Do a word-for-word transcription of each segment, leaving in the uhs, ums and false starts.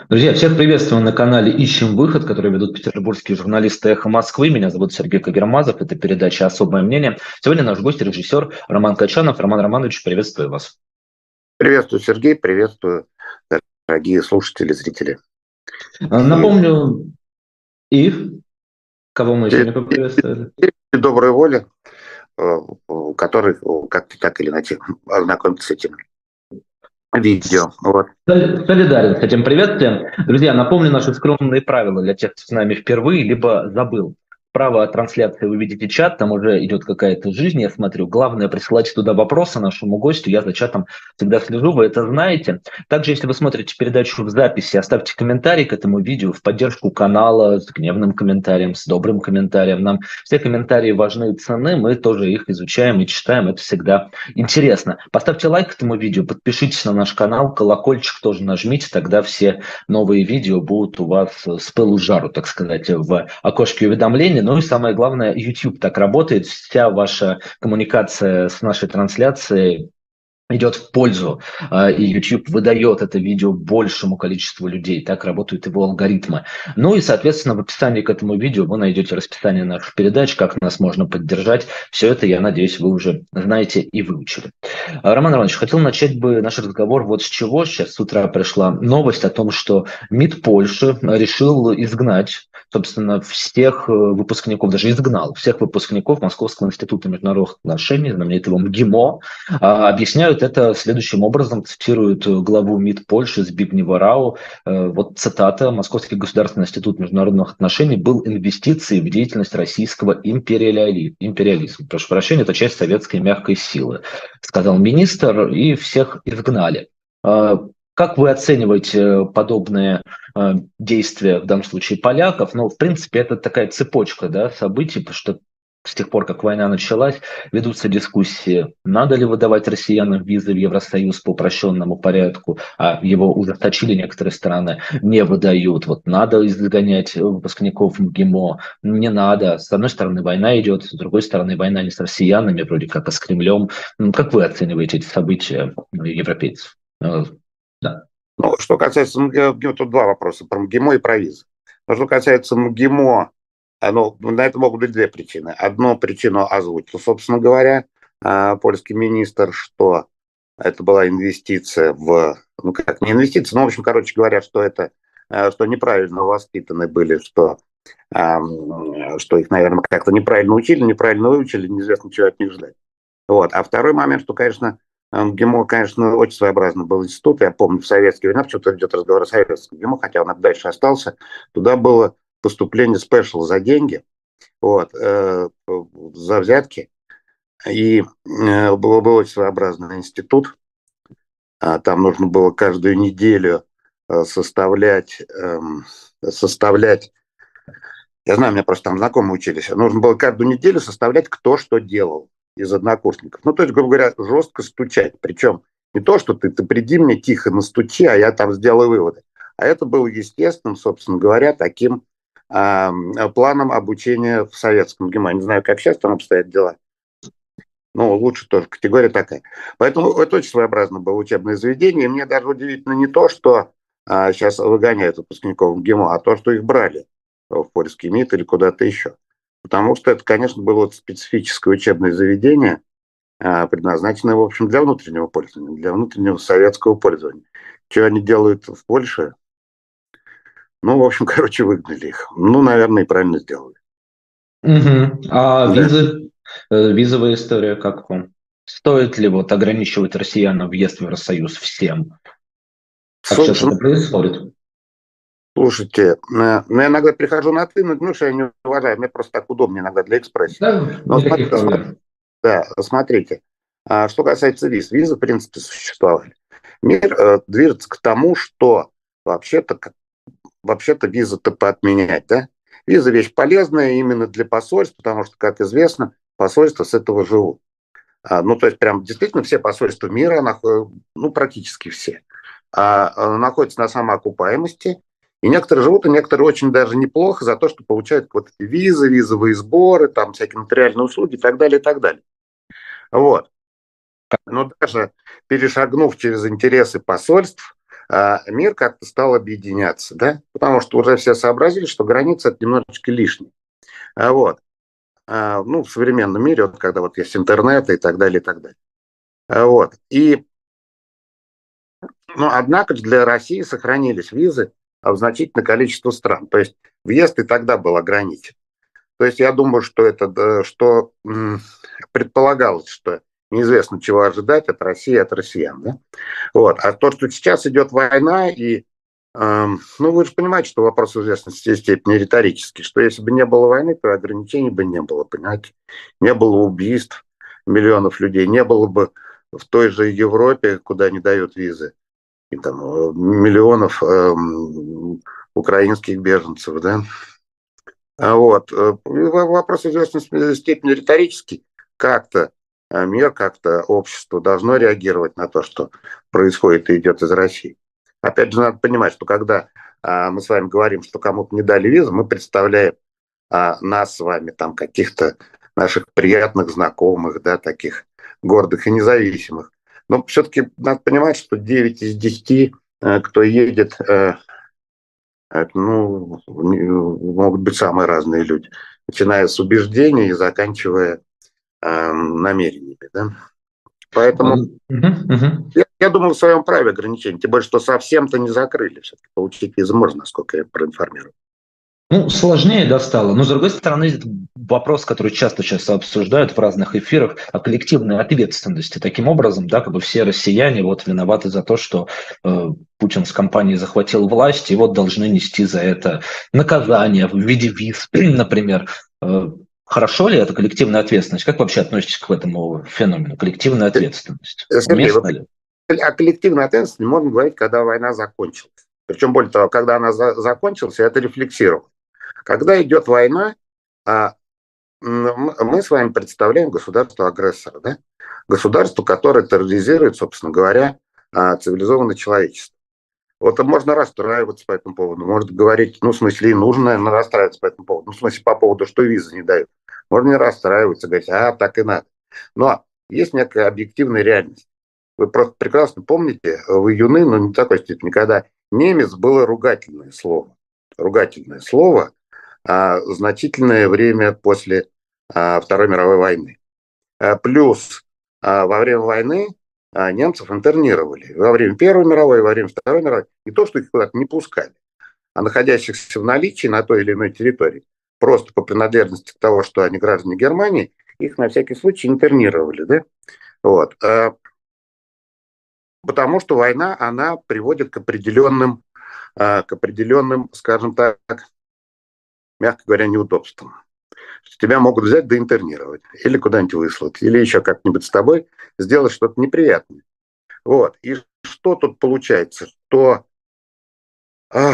Друзья, всех приветствую на канале «Ищем выход», который ведут петербургские журналисты «Эхо Москвы». Меня зовут Сергей Кагермазов. Это передача «Особое мнение». Сегодня наш гость, режиссер Роман Качанов. Роман Романович, приветствую вас. Приветствую, Сергей, приветствую, дорогие слушатели, зрители. И, Напомню, и кого мы еще и, не поприветствовали? и доброй воли, э, который как-то так или иначе ознакомится с этим видео. Вот. Солидарен с этим приветствием. Друзья, напомню наши скромные правила для тех, кто с нами впервые, либо забыл. Справа от трансляции вы видите чат, там уже идет какая-то жизнь, я смотрю. Главное, присылайте туда вопросы нашему гостю, я за чатом всегда слежу, вы это знаете. Также, если вы смотрите передачу в записи, оставьте комментарий к этому видео в поддержку канала с гневным комментарием, с добрым комментарием. Нам все комментарии важны и ценны, мы тоже их изучаем и читаем, это всегда интересно. Поставьте лайк этому видео, подпишитесь на наш канал, колокольчик тоже нажмите, тогда все новые видео будут у вас с пылу с жару, так сказать, в окошке уведомлений. Ну и самое главное, YouTube так работает, вся ваша коммуникация с нашей трансляцией идет в пользу, и YouTube выдает это видео большему количеству людей. Так работают его алгоритмы. Ну и, соответственно, в описании к этому видео вы найдете расписание наших передач, как нас можно поддержать. Все это, я надеюсь, вы уже знаете и выучили. Роман Романович, хотел начать бы наш разговор вот с чего. Сейчас с утра пришла новость о том, что МИД Польши решил изгнать, собственно, всех выпускников, даже изгнал всех выпускников Московского института международных отношений, знаменитого МГИМО. Объясняют это следующим образом, цитируют главу МИД Польши Збигнева Рау. Вот цитата: «Московский государственный институт международных отношений был инвестицией в деятельность российского империали... империализма. Прошу прощения, это часть советской мягкой силы», сказал министр, и всех изгнали. Как вы оцениваете подобные действия, в данном случае поляков? Ну, в принципе, это такая цепочка, да, событий, потому что с тех пор, как война началась, ведутся дискуссии, надо ли выдавать россиянам визы в Евросоюз по упрощенному порядку, а его ужесточили некоторые страны, не выдают. Вот надо изгонять выпускников МГИМО, не надо. С одной стороны, война идет, с другой стороны, война не с россиянами, вроде как, а с Кремлем. Как вы оцениваете эти события европейцев? Да. Ну, что касается МГИМО, тут два вопроса, про МГИМО и про визы. Но что касается МГИМО, ну, на это могут быть две причины. Одну причину озвучил, собственно говоря, польский министр, что это была инвестиция в... Ну, как не инвестиция, но, в общем, короче говоря, что это, что неправильно воспитаны были, что, что их, наверное, как-то неправильно учили, неправильно выучили, неизвестно, чего от них ждать. Вот. А второй момент, что, конечно, МГИМО, конечно, очень своеобразный был институт. Я помню, в советские времена, что-то идет разговор о советском МГИМО, хотя он дальше остался. Туда было поступление спешл за деньги, вот, э, за взятки. И э, был, был очень своеобразный институт. А, там нужно было каждую неделю э, составлять, э, составлять... Я знаю, у меня просто там знакомые учились. Нужно было каждую неделю составлять, кто что делал из однокурсников. Ну, то есть, грубо говоря, жестко стучать. Причем не то, что ты, ты приди мне тихо настучи, а я там сделаю выводы. А это было естественным, собственно говоря, таким э, планом обучения в советском ГИМО. Не знаю, как сейчас там обстоят дела. Ну, лучше тоже, категория такая. Поэтому это очень своеобразно было учебное заведение. И мне даже удивительно не то, что э, сейчас выгоняют выпускников ГИМО, а то, что их брали в польский МИД или куда-то еще. Потому что это, конечно, было вот специфическое учебное заведение, предназначенное, в общем, для внутреннего пользования, для внутреннего советского пользования. Что они делают в Польше? Ну, в общем, короче, выгнали их. Ну, наверное, и правильно сделали. Угу. А Да. визы, визовая история как вам? Стоит ли вот ограничивать россиянам въезд в Евросоюз всем? Как сейчас это происходит? Слушайте, ну, я иногда прихожу на «ты», ну, что я не уважаю, мне просто так удобнее иногда для экспрессии. Да, Но никаких смотрите, проблем. да, смотрите, что касается виз, визы, в принципе, существовали. Мир э, движется к тому, что вообще-то, вообще-то визы-то поотменять, да? Виза вещь полезная именно для посольств, потому что, как известно, посольства с этого живут. А, ну, то есть, прям действительно все посольства мира, ну, практически все, а, а, находятся на самоокупаемости. И некоторые живут, и некоторые очень даже неплохо за то, что получают вот эти визы, визовые сборы, там всякие нотариальные услуги и так далее, и так далее. Вот. Но даже перешагнув через интересы посольств, а, мир как-то стал объединяться, да, потому что уже все сообразили, что граница – это немножечко лишнее. А вот, а, ну, в современном мире, вот, когда вот есть интернет и так далее, и так далее. А вот, и, ну, однако же для России сохранились визы в значительное количество стран. То есть въезд и тогда был ограничен. То есть я думаю, что это, да, что м, предполагалось, что неизвестно, чего ожидать от России, от россиян. Да? Вот. А то, что сейчас идет война, и, эм, ну, вы же понимаете, что вопрос в известной степени риторический, что если бы не было войны, то ограничений бы не было, понимаете? Не было убийств миллионов людей, не было бы в той же Европе, куда не дают визы, и там э, миллионов эм, украинских беженцев, да? А вот. э, Вопрос в известной степени риторический. Как-то э, мир, как-то общество должно реагировать на то, что происходит и идет из России. Опять же, надо понимать, что когда а, мы с вами говорим, что кому-то не дали визу, мы представляем а, нас с вами, там, каких-то наших приятных знакомых, да, таких гордых и независимых. Но все-таки надо понимать, что девять из десяти, э, кто едет, э, это, ну, могут быть самые разные люди, начиная с убеждений и заканчивая э, намерениями. Да? Поэтому Мгм, мгм. я, я думаю, в своем праве ограничений, тем более, что совсем-то не закрыли. Все-таки получить визу можно, насколько я проинформирован. Ну, сложнее достало. Но, с другой стороны, это вопрос, который часто сейчас обсуждают в разных эфирах, о коллективной ответственности. Таким образом, да, как бы все россияне вот виноваты за то, что э, Путин с компанией захватил власть, и вот должны нести за это наказание в виде виз, например. Э, хорошо ли это коллективная ответственность? Как вы вообще относитесь к этому феномену? Коллективная ответственность. Сергей, Уместно вот ли? о коллективной ответственности можно говорить, когда война закончилась. Причем, более того, когда она за- закончилась, я это рефлексировал. Когда идет война, а, м, мы с вами представляем государство-агрессора, да? Государство, которое терроризирует, собственно говоря, а, цивилизованное человечество. Вот можно расстраиваться по этому поводу, может говорить, ну, в смысле, и нужно, наверное, расстраиваться по этому поводу. Ну, в смысле, по поводу, что визы не дают. Можно не расстраиваться, говорить, а, так и надо. Но есть некая объективная реальность. Вы просто прекрасно помните, в июне, но не в такой степени, когда немец было ругательное слово. Ругательное слово а, значительное время после а, Второй мировой войны. А, плюс а, во время войны а, немцев интернировали. Во время Первой мировой, во время Второй мировой. Не то, что их куда-то не пускали, а находящихся в наличии на той или иной территории, просто по принадлежности к того, что они граждане Германии, их на всякий случай интернировали. Да? Вот. А, потому что война, она приводит к определенным, а, к определенным, скажем так, мягко говоря, неудобствам. Тебя могут взять да интернировать, или куда-нибудь выслать, или еще как-нибудь с тобой сделать что-то неприятное. Вот. И что тут получается? Что, а,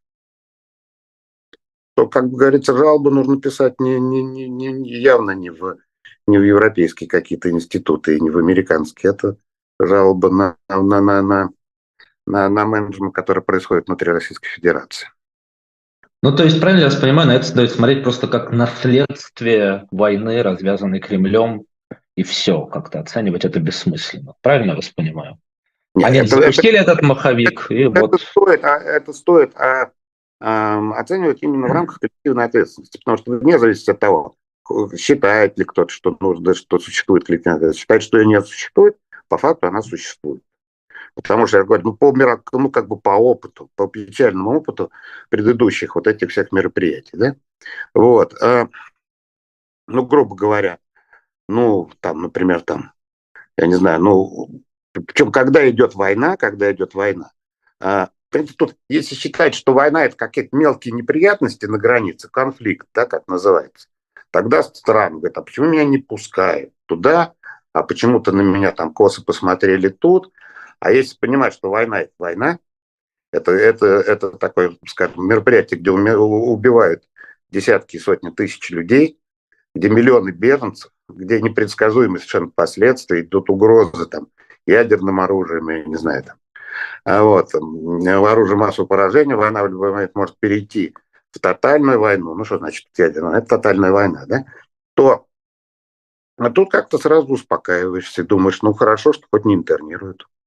то, как говорится, жалобы нужно писать не, не, не, не, явно не в, не в европейские какие-то институты и не в американские. Это жалоба на, на, на, на, на, на менеджмент, который происходит внутри Российской Федерации. Ну, то есть, правильно я вас понимаю, на это стоит смотреть просто как наследствие войны, развязанной Кремлем, и все, как-то оценивать это бессмысленно. Правильно я вас понимаю? Нет, Они это, это, запустили этот маховик, и это вот... стоит, а, это стоит а, а, оценивать именно в рамках коллективной ответственности, потому что вне зависимости от того, считает ли кто-то, что нужно, что существует коллективная ответственность, считает, что ее не существует, по факту она существует. Потому что, я говорю, ну, по, ну, как бы по опыту, по печальному опыту предыдущих вот этих всех мероприятий, да, вот, а, ну, грубо говоря, ну, там, например, там, я не знаю, ну, причем, когда идет война, когда идет война, а, тут, если считать, что война это какие-то мелкие неприятности на границе, конфликт, да, как называется, тогда страны говорят, а почему меня не пускают туда, а почему-то на меня там косо посмотрели тут, а если понимать, что война это война, это, это, это такое, скажем, мероприятие, где убивают десятки и сотни тысяч людей, где миллионы беженцев, где непредсказуемые совершенно последствия, идут угрозы там, ядерным оружием, я не знаю, там, а вот, оружие массового поражения, война в любой момент может перейти в тотальную войну, ну что значит ядерная, это тотальная война, да, то а тут как-то сразу успокаиваешься, думаешь, ну хорошо, что хоть не интернируют.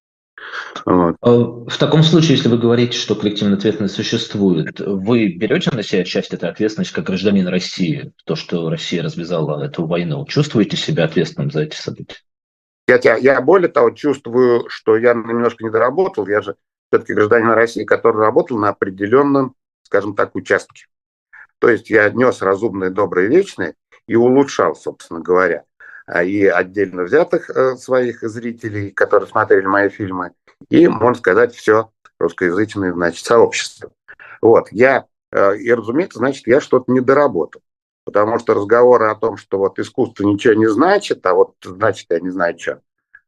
Вот. В таком случае, если вы говорите, что коллективная ответственность существует, вы берете на себя часть этой ответственности как гражданин России, то, что Россия развязала эту войну? Чувствуете себя ответственным за эти события? Я, я, я более того чувствую, что я немножко не доработал. Я же все-таки гражданин России, который работал на определенном, скажем так, участке. То есть я нес разумное, доброе, вечное и улучшал, собственно говоря, и отдельно взятых своих зрителей, которые смотрели мои фильмы, и, можно сказать, все русскоязычное, значит, сообщество. Вот, я, и, разумеется, значит, я что-то не доработал. Потому что разговоры о том, что вот искусство ничего не значит, а вот значит, я не знаю, что,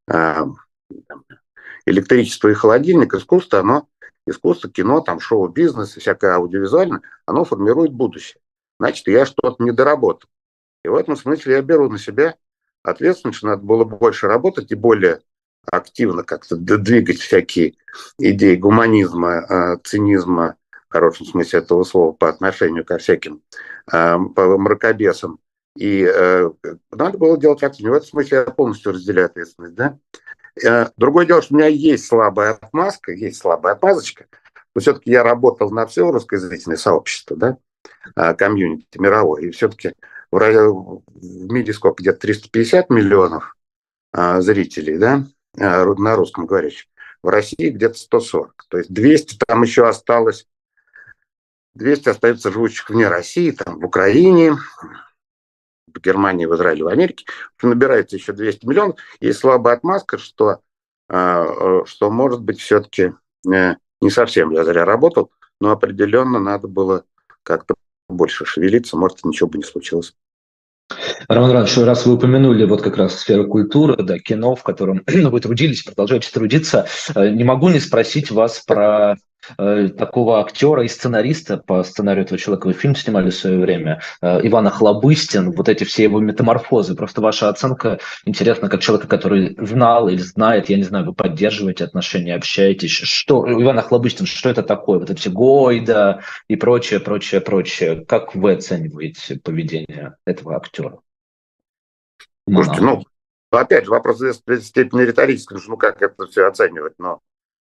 электричество и холодильник, искусство, оно, искусство, кино, там, шоу-бизнес и всякое аудиовизуальное, оно формирует будущее. Значит, я что-то не доработал. И в этом смысле я беру на себя ответственность, что надо было больше работать и более активно как-то двигать всякие идеи гуманизма, цинизма, в хорошем смысле этого слова, по отношению ко всяким э, мракобесам. И э, надо было делать активнее. В этом смысле я полностью разделяю ответственность. Да? Э, другое дело, что у меня есть слабая отмазка, есть слабая отмазочка, но все-таки я работал на все русскоязычное сообщество, да, комьюнити мировой. И все-таки в, в мире сколько? Где-то триста пятьдесят миллионов а, зрителей, да, на русском говорящих. В России где-то сто сорок. То есть двести там еще осталось, двести остается живущих вне России, там в Украине, в Германии, в Израиле, в Америке. Набирается еще двести миллионов. Есть слабая отмазка, что, а, что может быть, все-таки не совсем я зря работал, но определенно надо было как-то больше шевелиться, может, ничего бы не случилось. Роман Иванович, раз вы упомянули вот как раз сферу культуры, да, кино, в котором вы трудились, продолжаете трудиться, не могу не спросить вас про э, такого актера и сценариста, по сценарию этого человека вы фильм снимали в свое время, э, Иван Охлобыстин, вот эти все его метаморфозы. Просто ваша оценка интересна, как человека, который знал или знает, я не знаю, вы поддерживаете отношения, общаетесь. Что, Иван Охлобыстин, что это такое? Вот эти Гойда и прочее, прочее, прочее. Как вы оцениваете поведение этого актера? Слушайте, ну, опять же, вопрос в степени риторический, ну, как это все оценивать, но...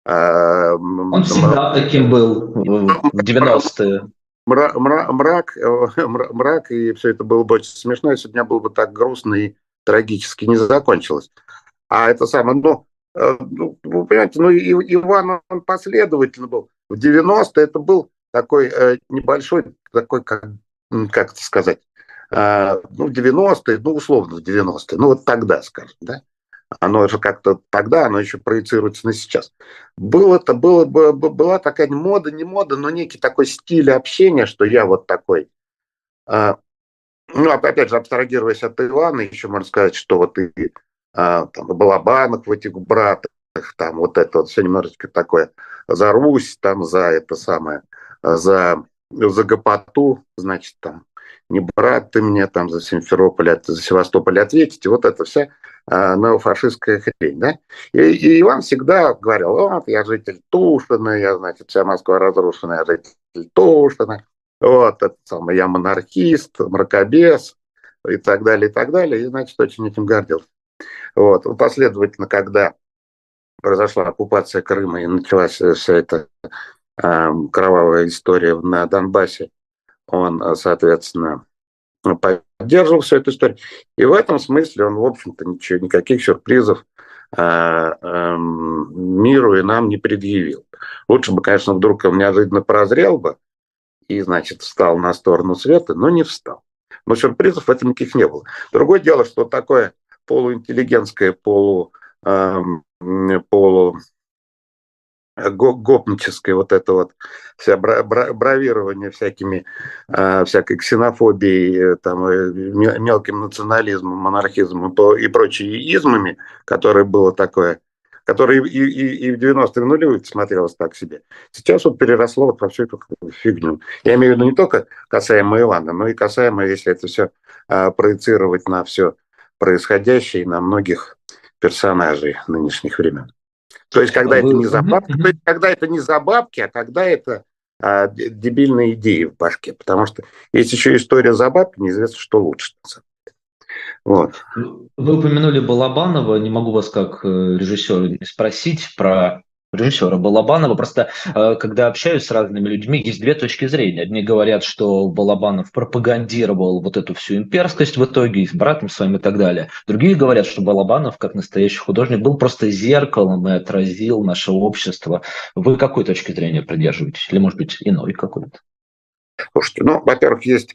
Э, Он всегда таким был в девяностые. Мрак, мрак, мрак, и все это было бы очень смешно, если бы у меня было бы так грустно и трагически не закончилось. А это самое, ну, ну вы понимаете, ну, Иван, он последовательно был. В девяностые это был такой э, небольшой, такой, как, как это сказать, э, ну, в девяностые, ну, условно, в девяностые, ну, вот тогда, скажем, да. Оно же как-то тогда, оно еще проецируется на сейчас. Было-то, было, было, была такая мода, не мода, но некий такой стиль общения, что я вот такой. Э, ну, опять же, абстрагируясь от Ивана, еще можно сказать, что вот и а, там, Балабанов в этих братах, там вот это вот все немножечко такое за Русь, там за это самое, за, за Гопоту, значит, там, не брат ты мне там за Симферополь, а за Севастополь ответить, и вот это вся а, неофашистская хрень, да. И, и Иван всегда говорил, вот, я житель Тушина, я, значит, вся Москва разрушена, я житель Тушина, вот, это самое, я монархист, мракобес, и так далее, и так далее, и, значит, очень этим гордился. Вот. Последовательно, когда произошла оккупация Крыма и началась вся эта э, кровавая история на Донбассе, он, соответственно, поддерживал всю эту историю. И в этом смысле он, в общем-то, ничего, никаких сюрпризов э, э, миру и нам не предъявил. Лучше бы, конечно, вдруг он неожиданно прозрел бы и, значит, встал на сторону света, но не встал. Но сюрпризов в этом никаких не было. Другое дело, что такое полуинтеллигентское, полу, э, полу гопническое вот это вот вся бравирование всякими, э, всякой ксенофобией, там, мелким национализмом, монархизмом и прочими измами, которое было такое, которое и, и, и в девяностые нулевые смотрелось так себе. Сейчас вот переросло вот во всю эту фигню. Я имею в виду не только касаемо Ивана, но и касаемо, если это все э, проецировать на все происходящее и на многих персонажей нынешних времен. То есть, когда, Вы... это, не за бабки, то есть, когда это не за бабки, а когда это а, дебильные идеи в башке. Потому что есть еще история за бабки, неизвестно, что лучше. Вот. Вы упомянули Балабанова, не могу вас как режиссера не спросить про режиссера Балабанова. Просто э, когда общаюсь с разными людьми, есть две точки зрения. Одни говорят, что Балабанов пропагандировал вот эту всю имперскость в итоге и с братом своим и так далее. Другие говорят, что Балабанов, как настоящий художник, был просто зеркалом и отразил наше общество. Вы какой точки зрения придерживаетесь? Или, может быть, иной какой-то? Слушайте, ну, во-первых, есть...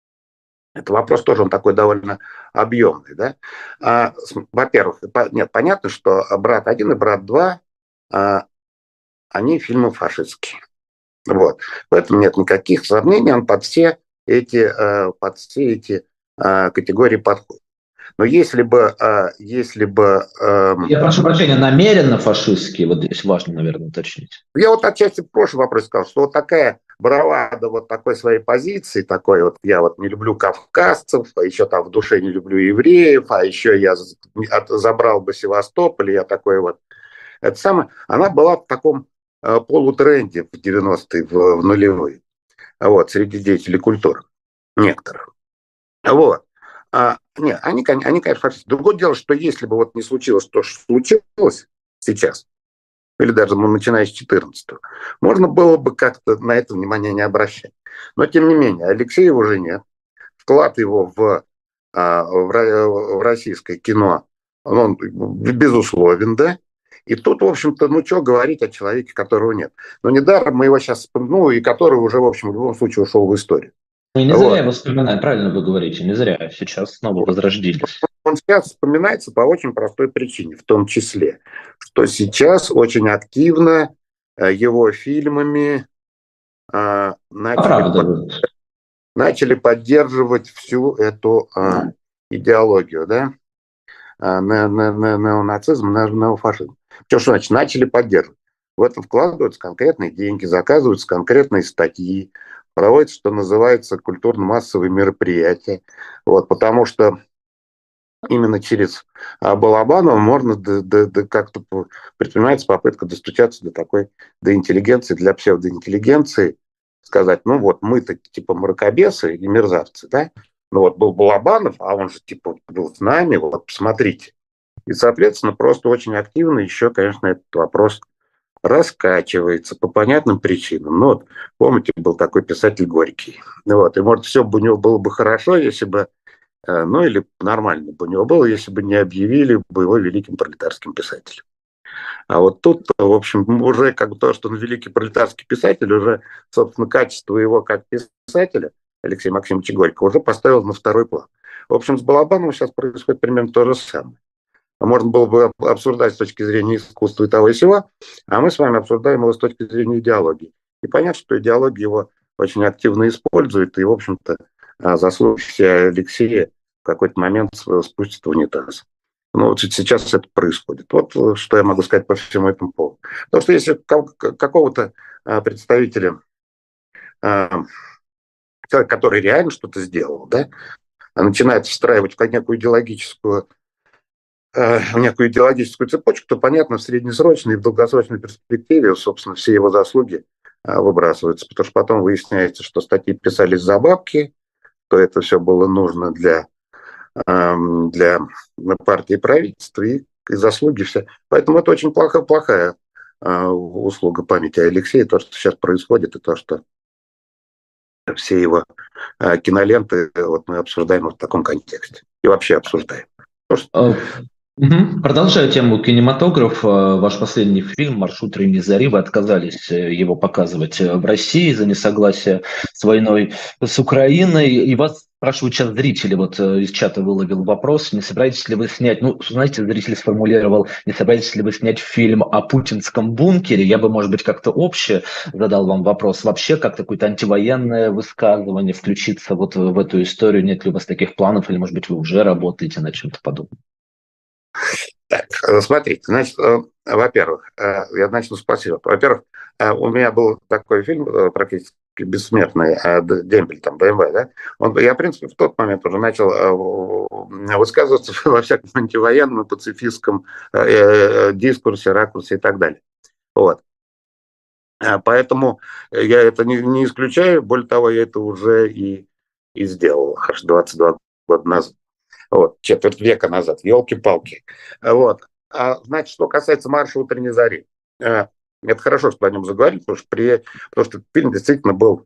Это вопрос тоже он такой довольно объемный, да. А, во-первых, по, нет, понятно, что «Брат один» и «Брат два» а, они фильмы фашистские. Вот. В этом нет никаких сомнений, он под все эти, а, под все эти а, категории подходит. Но если бы... А, если бы а, Я прошу прощения, намеренно фашистские, вот здесь важно, наверное, уточнить. Я вот отчасти в прошлый вопрос сказал, что вот такая бравада вот такой своей позиции, такой вот, я вот не люблю кавказцев, а еще там в душе не люблю евреев, а еще я забрал бы Севастополь, я такой вот. Это самое, она была в таком э, полутренде в девяностые, в, в нулевые, вот, среди деятелей культуры, некоторых. Вот. А, нет, они, они, конечно, фашисты. Другое дело, что если бы вот не случилось то, что случилось сейчас, или даже ну, начиная с четырнадцатого, можно было бы как-то на это внимание не обращать. Но, тем не менее, Алексея уже нет. Вклад его в, а, в, в российское кино, он безусловен, да? И тут, в общем-то, ну, что говорить о человеке, которого нет. Но недаром мы его сейчас вспомним, ну, и который уже, в общем, в любом случае ушел в историю. И не зря Вот. его вспоминают, правильно вы говорите, не зря. Сейчас снова возродились. Он сейчас вспоминается по очень простой причине, в том числе, что сейчас очень активно его фильмами а, начали, под, начали поддерживать всю эту а, идеологию, да, а, не, не, не, неонацизм, не, неофашизм. Что, что значит? Начали поддерживать. В это вкладываются конкретные деньги, заказываются конкретные статьи, проводятся, что называется, культурно-массовые мероприятия. Вот, потому что именно через Балабанова можно д- д- д- как-то предпринимается попытка достучаться до такой, до интеллигенции, для псевдоинтеллигенции, сказать, ну вот мы-то типа мракобесы и мерзавцы, да? Ну вот был Балабанов, а он же типа был с нами, вот посмотрите. И, соответственно, просто очень активно еще, конечно, этот вопрос раскачивается по понятным причинам. Ну вот, помните, был такой писатель Горький. Вот, и, может, все бы у него было бы хорошо, если бы ну, или нормально бы у него было, если бы не объявили бы его великим пролетарским писателем. А вот тут, в общем, уже как бы то, что он великий пролетарский писатель, уже, собственно, качество его как писателя, Алексея Максимовича Горького, уже поставил на второй план. В общем, с Балабановым сейчас происходит примерно то же самое. Можно было бы обсуждать с точки зрения искусства и того и сего, а мы с вами обсуждаем его с точки зрения идеологии. И понятно, что идеология его очень активно использует, и, в общем-то, заслуги Алексея в какой-то момент спустит в унитаз. Ну, вот сейчас это происходит. Вот что я могу сказать по всему этому поводу. Потому что если какого-то представителя, человек, который реально что-то сделал, да, начинает встраивать в некую идеологическую в некую идеологическую цепочку, то, понятно, в среднесрочной и в долгосрочной перспективе, собственно, все его заслуги выбрасываются, потому что потом выясняется, что статьи писались за бабки, то это все было нужно для, для партии и правительства, и, и заслуги все. Поэтому это очень плохая, плохая услуга памяти Алексея, то, что сейчас происходит, и то, что все его киноленты вот мы обсуждаем в таком контексте. И вообще обсуждаем. Угу. Продолжая тему кинематографа, ваш последний фильм «Маршрут Реми Зари», вы отказались его показывать в России за несогласие с войной с Украиной. И вас спрашивают сейчас зрители, вот из чата выловил вопрос, не собираетесь ли вы снять, ну, знаете, зритель сформулировал, не собираетесь ли вы снять фильм о путинском бункере? Я бы, может быть, как-то обще задал вам вопрос. Вообще, как какое-то антивоенное высказывание, включиться вот в эту историю? Нет ли у вас таких планов, или, может быть, вы уже работаете над чем-то подобным? Так, смотрите, значит, во-первых, я начну с спасибо. Во-первых, у меня был такой фильм практически бессмертный, «Дембель», там, бэ эм вэ, да? Он, я, в принципе, в тот момент уже начал высказываться во всяком антивоенном, пацифистском дискурсе, ракурсе и так далее. Вот. Поэтому я это не, не исключаю, более того, я это уже и, и сделал аж двадцать два года назад. Вот, четверть века назад, елки-палки. Вот. А, значит, что касается марша утренней зари. Это хорошо, что о нем заговорили, потому что, при, потому что фильм действительно был,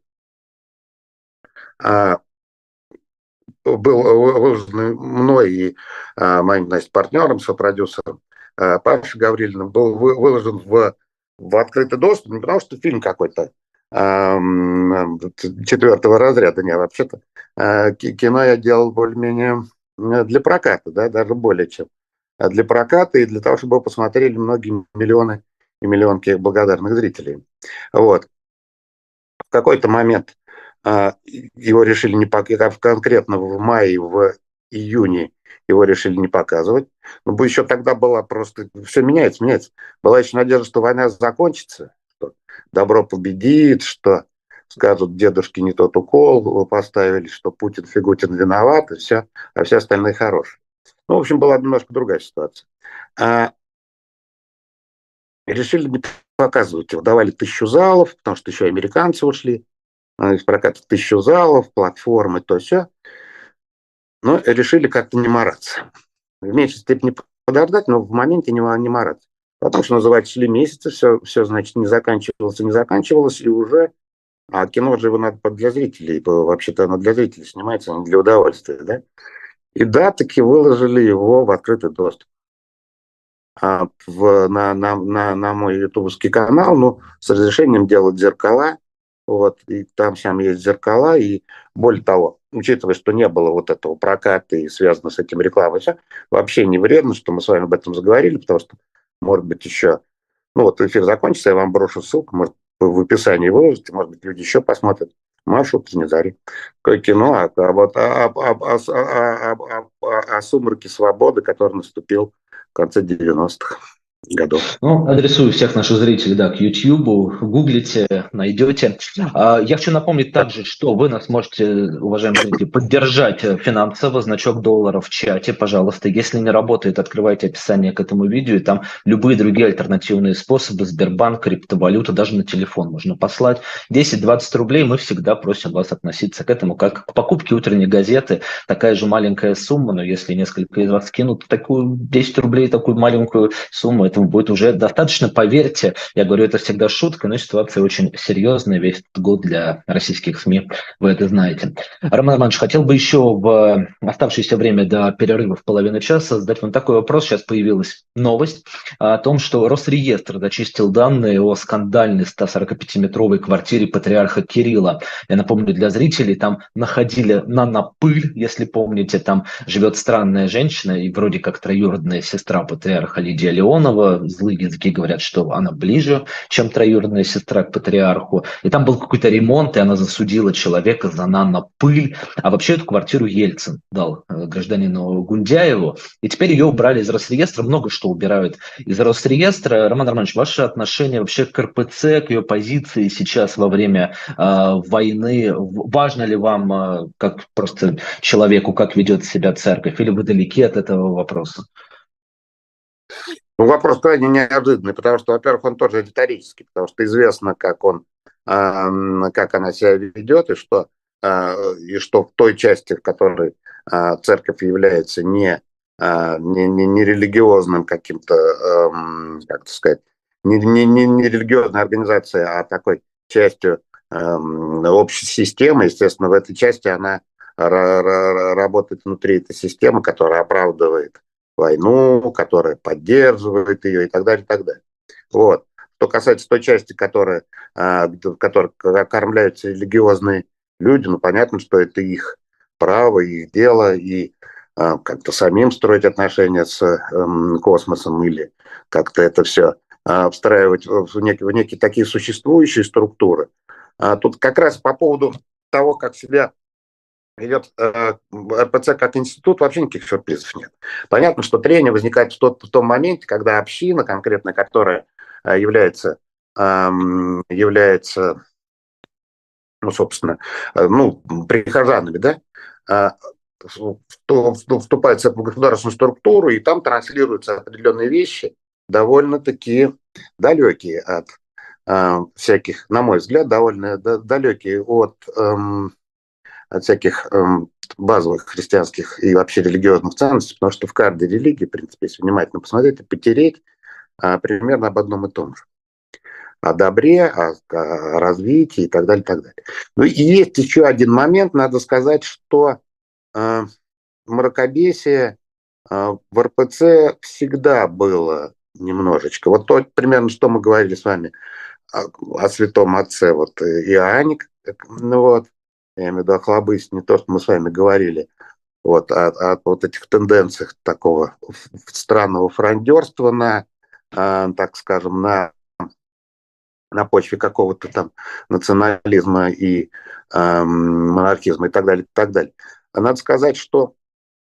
а, был выложен мной и а, моим, значит, партнером, сопродюсером а, Пашей Гаврилиным, был вы, выложен в, в открытый доступ, не потому что фильм какой-то а, четвертого разряда, не, вообще-то а, кино я делал более-менее для проката, да, даже более чем для проката и для того, чтобы его посмотрели многие миллионы и миллионки благодарных зрителей. Вот. В какой-то момент а, его решили не показывать, конкретно в мае, в июне его решили не показывать. Но еще тогда была просто... Все меняется, меняется. Была еще надежда, что война закончится, что добро победит, что скажут, дедушки не тот укол поставили, что Путин, Фигутин виноват, и все, а все остальные хорошие. Ну, в общем, была немножко другая ситуация. А, решили не показывать его. Давали тысячу залов, потому что еще американцы ушли из проката, тысячу залов, платформы, то все. Но решили как-то не мараться. В меньшей степени подождать, но в моменте не, не мараться. Потому что, называется, шли месяцы, все, все, значит, не заканчивалось и не заканчивалось, и уже... А кино же его надо для зрителей, вообще-то оно для зрителей снимается, а не для удовольствия, да? И да, таки выложили его в открытый доступ. А, в, на, на, на, на мой ютубовский канал, ну, с разрешением делать зеркала, вот, и там всем есть зеркала, и более того, учитывая, что не было вот этого проката и связано с этим рекламой, все, вообще не вредно, что мы с вами об этом заговорили, потому что, может быть, еще, ну, вот эфир закончится, я вам брошу ссылку, может, в описании выложите, может быть, люди еще посмотрят. Машу Тринизари. Какое кино а, а, вот, а, а, а, а, а, а, о сумраке свободы, который наступил в конце девяностых годов. Ну, адресую всех наших зрителей, да, к YouTube, гуглите, найдете. А, Я хочу напомнить также, что вы нас можете, уважаемые зрители, поддержать финансово, значок доллара в чате, пожалуйста. Если не работает, открывайте описание к этому видео, и там любые другие альтернативные способы, Сбербанк, криптовалюта, даже на телефон можно послать. десять-двадцать рублей, мы всегда просим вас относиться к этому, как к покупке утренней газеты. Такая же маленькая сумма, но если несколько из вас скинут такую десять рублей, такую маленькую сумму, этому будет уже достаточно, поверьте. Я говорю, это всегда шутка, но ситуация очень серьезная весь этот год для российских СМИ, вы это знаете. Роман Романович, хотел бы еще в оставшееся время до перерыва в половину часа задать вам такой вопрос. Сейчас появилась новость о том, что Росреестр зачистил данные о скандальной ста сорокапятиметровой квартире патриарха Кирилла. Я напомню для зрителей, там находили нанопыль, если помните, там живет странная женщина и вроде как троюродная сестра патриарха Лидия Леонова. Злые языки говорят, что она ближе, чем троюродная сестра к патриарху. И там был какой-то ремонт, и она засудила человека за нанопыль. А вообще эту квартиру Ельцин дал э, гражданину Гундяеву. И теперь ее убрали из Росреестра. Много что убирают из Росреестра. Роман Романович, ваше отношение вообще к РПЦ, к ее позиции сейчас во время э, войны? Важно ли вам, э, как просто человеку, как ведет себя церковь? Или вы далеки от этого вопроса? Ну, вопрос крайне неожиданный, потому что, во-первых, он тоже риторический, потому что известно, как он, э, как она себя ведет, и что, э, и что в той части, в которой э, церковь является не, э, не, не, не религиозным каким-то, э, как сказать, не, не, не, не религиозной организацией, а такой частью э, общей системы, естественно, в этой части она работает внутри этой системы, которая оправдывает войну, которая поддерживает ее и так далее, и так далее. Вот. Что касается той части, которая, в которой кормляются религиозные люди, ну, понятно, что это их право, их дело, и как-то самим строить отношения с космосом или как-то это все встраивать в некие, в некие такие существующие структуры. Тут как раз по поводу того, как себя ведет э, РПЦ как институт, вообще никаких сюрпризов нет. Понятно, что трение возникает в, тот, в том моменте, когда община конкретно, которая э, является, э, является, ну, собственно, э, ну, прихожанами, да, э, вступает в государственную структуру, и там транслируются определенные вещи, довольно-таки далекие от э, всяких, на мой взгляд, довольно далекие от... Э, от всяких эм, базовых христианских и вообще религиозных ценностей, потому что в каждой религии, в принципе, если внимательно посмотреть и потереть, а, примерно об одном и том же. о добре, о, о развитии и так далее, и так далее. Ну и есть еще один момент, надо сказать, что э, мракобесие э, в эр пэ цэ всегда было немножечко. Вот то, примерно, что мы говорили с вами о, о святом отце, вот Иоанне, ну вот, я имею в виду Охлобыстине, то, что мы с вами говорили, вот, о, о вот этих тенденциях такого странного фрондерства на, э, так скажем, на, на почве какого-то там национализма и э, монархизма и так далее, и так далее. А надо сказать, что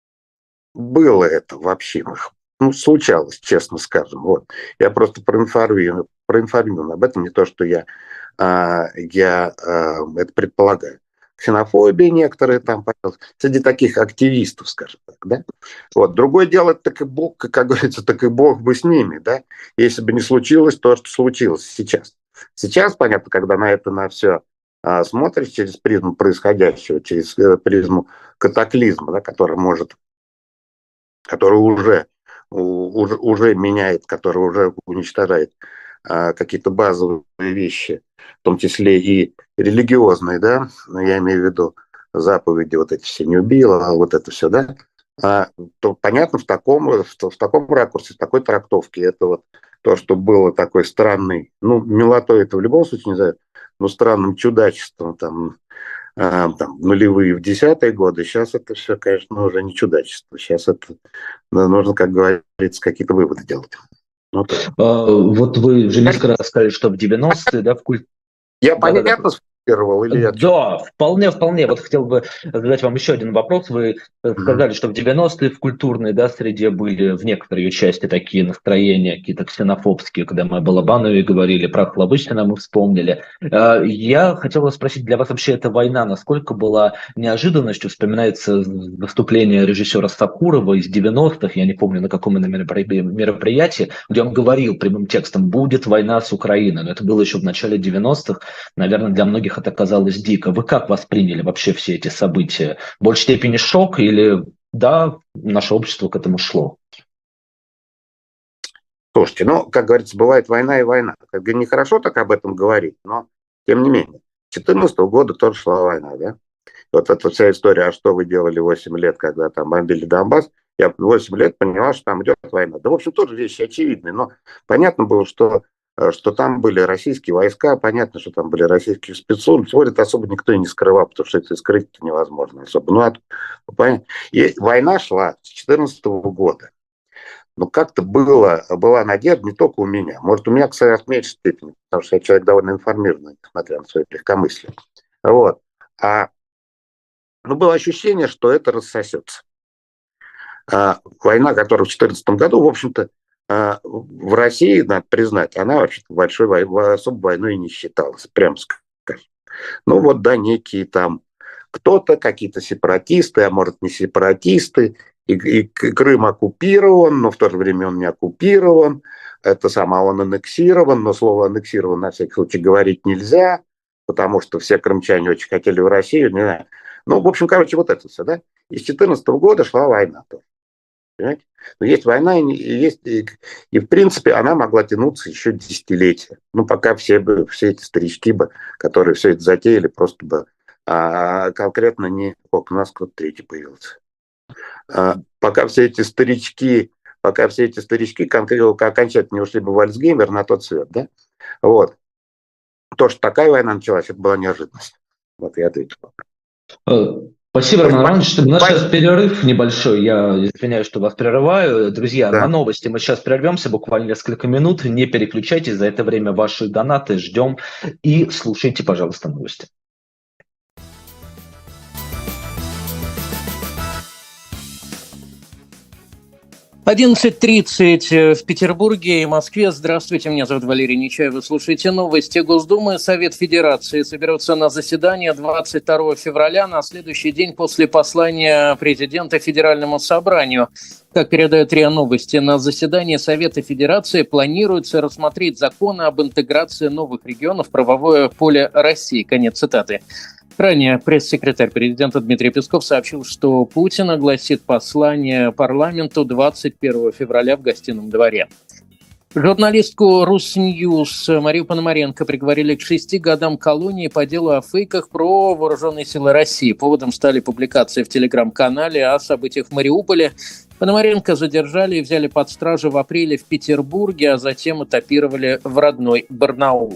было это в общинах. Ну, случалось, честно скажем. Вот. Я просто проинформирую, проинформирую об этом, не то, что я, а, я а, это предполагаю. Ксенофобия некоторые там, среди таких активистов, скажем так, да. Вот. Другое дело, так и Бог, как говорится, так и Бог бы с ними, да. Если бы не случилось то, что случилось сейчас. Сейчас, понятно, когда на это, на все а, смотришь через призму происходящего, через э, призму катаклизма, да, который может который уже, уже, уже меняет, который уже уничтожает а, какие-то базовые вещи, в том числе и религиозные, да, я имею в виду заповеди, вот эти все не убила, вот это все, да, а, то понятно, в таком, в, в таком ракурсе, в такой трактовке, это вот то, что было такой странный, ну, милотой это в любом случае, не знаю, но странным чудачеством, там, а, там, нулевые в десятые годы, сейчас это все, конечно, уже не чудачество. Сейчас это ну, нужно, как говорится, какие-то выводы делать. Вот. А, вот вы уже несколько раз сказали, что в девяностые, да, в культ... Я Да-да-да. понятно сформулировал или я... Да, вполне, вполне. Вот хотел бы задать вам еще один вопрос. Вы сказали, что в девяностые в культурной, да, среде были в некоторой ее части такие настроения, какие-то ксенофобские, когда мы о Балабанове говорили, про Охлобыстина мы вспомнили. А, Я хотел вас спросить, для вас вообще эта война насколько была неожиданностью? Вспоминается выступление режиссера Сакурова из девяностых, я не помню, на каком именно мероприятии, где он говорил прямым текстом: будет война с Украиной. Но это было еще в начале девяностых. Наверное, для многих это казалось дико. Вы как восприняли вообще все эти события? В большей степени шок или да, наше общество к этому шло? Слушайте, ну, как говорится, бывает война и война. Как бы нехорошо так об этом говорить, но тем не менее. две тысячи четырнадцатого года тоже шла война, да? Вот эта вся история, а что вы делали восемь лет, когда там бомбили Донбасс, я восемь лет поняла, что там идет война. Да, в общем, тоже вещи очевидные, но понятно было, что, что там были российские войска, понятно, что там были российские спецслужбы. Сегодня это особо никто и не скрывал, потому что это скрыть невозможно особо. Ну, а, и война шла с две тысячи четырнадцатого года. Но как-то было, была надежда не только у меня. Может, у меня, кстати, в меньшей степени, потому что я человек довольно информированный, несмотря на свое легкомыслие. Вот. А но было ощущение, что это рассосется. А, война, которая в две тысячи четырнадцатом году, в общем-то, а, в России, надо признать, она вообще-то большой вой... особой войной не считалась, прям скажем. Ну вот, да, некие там кто-то, какие-то сепаратисты, а может не сепаратисты, и, и Крым оккупирован, но в то же время он не оккупирован, это сам он аннексирован, но слово аннексирован на всякий случай говорить нельзя, потому что все крымчане очень хотели в Россию, не знаю. Ну, в общем, короче, вот это все, да. И с две тысячи четырнадцатого года шла война тоже. Понимаете? Но есть война, и, есть, и, и в принципе она могла тянуться еще десятилетия. Ну, пока все, бы, все эти старички бы, которые все это затеяли, просто бы а, конкретно не... Сколько, у нас кто-то третий появился. А, пока все эти старички, пока все эти старички конкретно, окончательно не ушли бы в Альцгеймер на тот свет, да? Вот. То, что такая война началась, это была неожиданность. Вот я ответил. Спасибо, Роман Иванович. У нас сейчас перерыв небольшой. Я извиняюсь, что вас прерываю. Друзья, да. На новости мы сейчас прервемся буквально несколько минут. Не переключайтесь. За это время ваши донаты ждем. И слушайте, пожалуйста, новости. одиннадцать тридцать в Петербурге и Москве. Здравствуйте, меня зовут Валерий Нечаев. Вы слушаете новости Госдумы. Совет Федерации соберется на заседание двадцать второго февраля, на следующий день после послания президента Федеральному собранию. Как передает РИА Новости, на заседании Совета Федерации планируется рассмотреть законы об интеграции новых регионов в правовое поле России. Конец цитаты. Ранее пресс-секретарь президента Дмитрий Песков сообщил, что Путин огласит послание парламенту двадцать первого февраля в Гостином дворе. Журналистку Русньюз Марию Пономаренко приговорили к шести годам колонии по делу о фейках про вооруженные силы России. Поводом стали публикации в телеграм-канале о событиях в Мариуполе. Пономаренко задержали и взяли под стражу в апреле в Петербурге, а затем этапировали в родной Барнаул.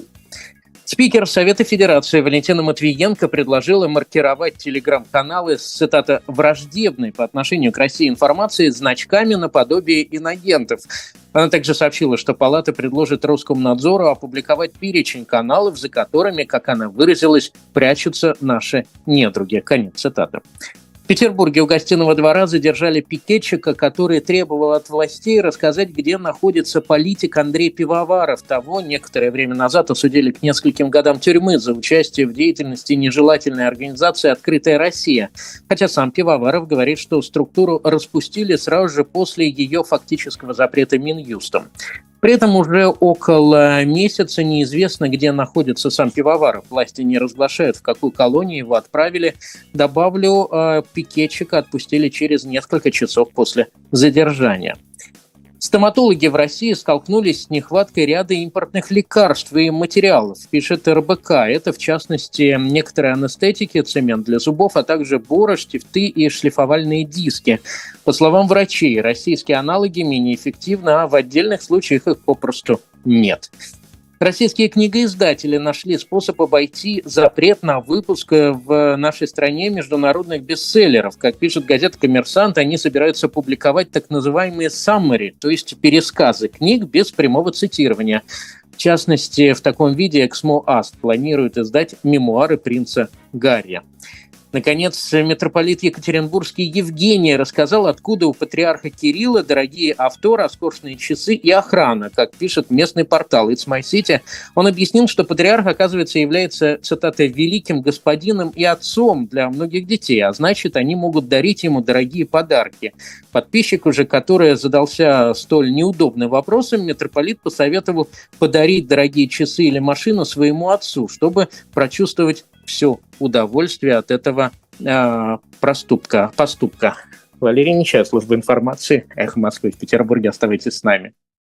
Спикер Совета Федерации Валентина Матвиенко предложила маркировать телеграм-каналы с, цитата, «враждебной по отношению к России информацией значками наподобие инагентов». Она также сообщила, что Палата предложит Роскомнадзору опубликовать перечень каналов, за которыми, как она выразилась, прячутся наши недруги. Конец цитаты. В Петербурге у Гостиного двора задержали пикетчика, который требовал от властей рассказать, где находится политик Андрей Пивоваров. Того некоторое время назад осудили к нескольким годам тюрьмы за участие в деятельности нежелательной организации «Открытая Россия». Хотя сам Пивоваров говорит, что структуру распустили сразу же после ее фактического запрета Минюстом. При этом уже около месяца неизвестно, где находится сам Пивоваров. Власти не разглашают, в какую колонию его отправили. Добавлю, пикетчика отпустили через несколько часов после задержания. Стоматологи в России столкнулись с нехваткой ряда импортных лекарств и материалов, пишет эр бэ ка. Это, в частности, некоторые анестетики, цемент для зубов, а также борож, штифты и шлифовальные диски. По словам врачей, российские аналоги менее эффективны, а в отдельных случаях их попросту нет. Российские книгоиздатели нашли способ обойти запрет на выпуск в нашей стране международных бестселлеров. Как пишет газета «Коммерсант», они собираются публиковать так называемые summary, то есть пересказы книг без прямого цитирования. В частности, в таком виде Эксмо Аст планирует издать мемуары принца Гарри. Наконец, митрополит Екатеринбургский Евгений рассказал, откуда у патриарха Кирилла дорогие авто, роскошные часы и охрана, как пишет местный портал It's My City. Он объяснил, что патриарх, оказывается, является, цитата, «великим господином и отцом для многих детей, а значит, они могут дарить ему дорогие подарки». Подписчик уже, который задался столь неудобным вопросом, митрополит посоветовал подарить дорогие часы или машину своему отцу, чтобы прочувствовать все удовольствие от этого э, проступка, поступка. Валерий Нечаев, служба информации, Эхо Москвы в Петербурге. Оставайтесь с нами.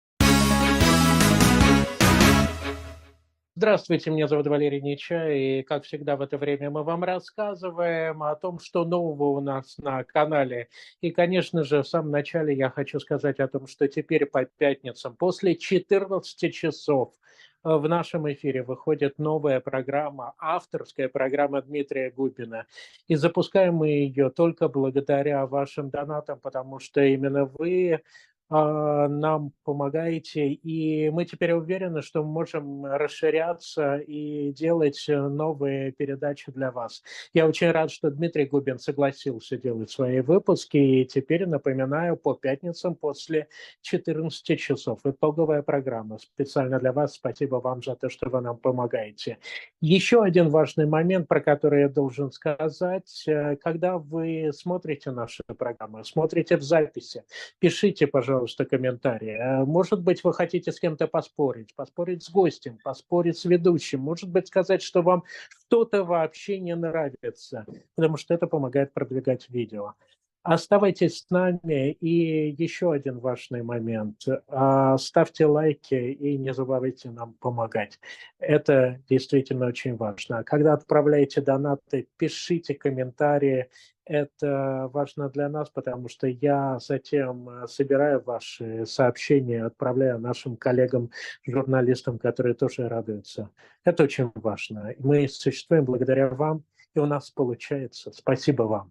Здравствуйте, меня зовут Валерий Нечаев, и, как всегда, в это время мы вам рассказываем о том, что нового у нас на канале. И, конечно же, в самом начале я хочу сказать о том, что теперь по пятницам после четырнадцати часов в нашем эфире выходит новая программа, авторская программа Дмитрия Губина. И запускаем мы ее только благодаря вашим донатам, потому что именно вы нам помогаете, и мы теперь уверены, что мы можем расширяться и делать новые передачи для вас. Я очень рад, что Дмитрий Губин согласился делать свои выпуски, и теперь, напоминаю, по пятницам после четырнадцати часов. Итоговая программа специально для вас. Спасибо вам за то, что вы нам помогаете. Еще один важный момент, про который я должен сказать. Когда вы смотрите наши программы, смотрите в записи, пишите, пожалуйста, Пожалуйста, комментарии. Может быть, вы хотите с кем-то поспорить, поспорить с гостем, поспорить с ведущим, может быть, сказать, что вам что-то вообще не нравится, потому что это помогает продвигать видео. Оставайтесь с нами. И еще один важный момент. Ставьте лайки и не забывайте нам помогать. Это действительно очень важно. Когда отправляете донаты, пишите комментарии. Это важно для нас, потому что я затем собираю ваши сообщения, отправляю нашим коллегам-журналистам, которые тоже радуются. Это очень важно. Мы существуем благодаря вам, и у нас получается. Спасибо вам.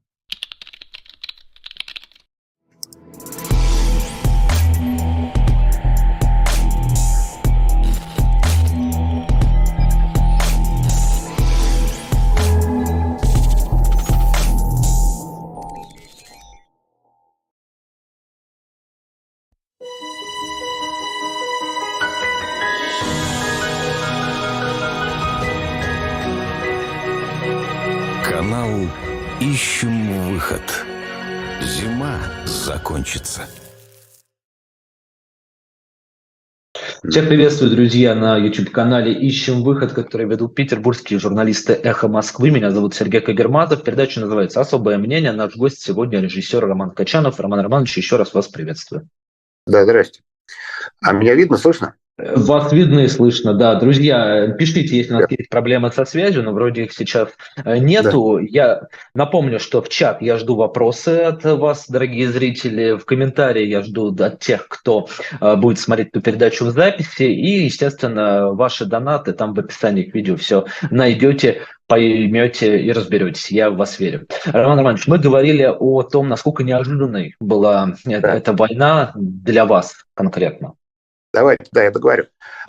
Канал «Ищем выход». Зима закончится. Всех приветствую, друзья, на YouTube-канале «Ищем выход», который ведут петербургские журналисты «Эхо Москвы». Меня зовут Сергей Кагерматов. Передача называется «Особое мнение». Наш гость сегодня режиссер Роман Качанов. Роман Романович, еще раз вас приветствую. Да, здрасте. А меня видно, слышно? Вас видно и слышно, да. Друзья, пишите, если у нас есть проблемы со связью, но вроде их сейчас э, нету. Да. Я напомню, что в чат я жду вопросы от вас, дорогие зрители. В комментарии я жду от тех, кто э, будет смотреть эту передачу в записи. И, естественно, ваши донаты там в описании к видео все найдете, поймете и разберетесь. Я в вас верю. Роман Романович, мы говорили о том, насколько неожиданной была да. эта война для вас конкретно. Давайте, да, я договорю.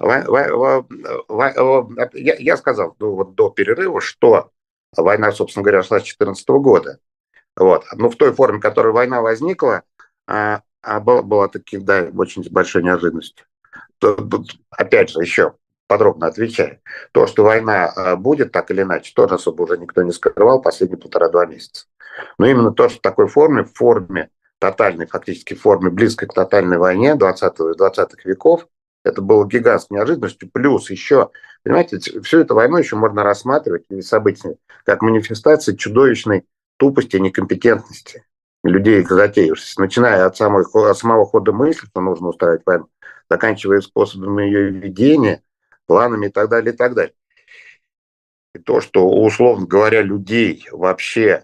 Я, я сказал ну, вот до перерыва, что война, собственно говоря, шла с две тысячи четырнадцатого года. Вот. Но в той форме, в которой война возникла, а, а была, была таки, да, очень большой неожиданностью. То, тут, опять же, еще подробно отвечая, то, что война будет так или иначе, тоже особо уже никто не скрывал последние полтора-два месяца. Но именно то, что в такой форме, в форме тотальной, фактически в форме близкой к тотальной войне двадцатых веков, это было гигантской неожиданностью. Плюс еще, понимаете, всю эту войну еще можно рассматривать, или события, как манифестации чудовищной тупости и некомпетентности людей, затеявшихся, начиная от, самой, от самого хода мысли, что нужно устраивать войну, заканчивая способами ее ведения, планами и так далее, и так далее. И то, что, условно говоря, людей вообще...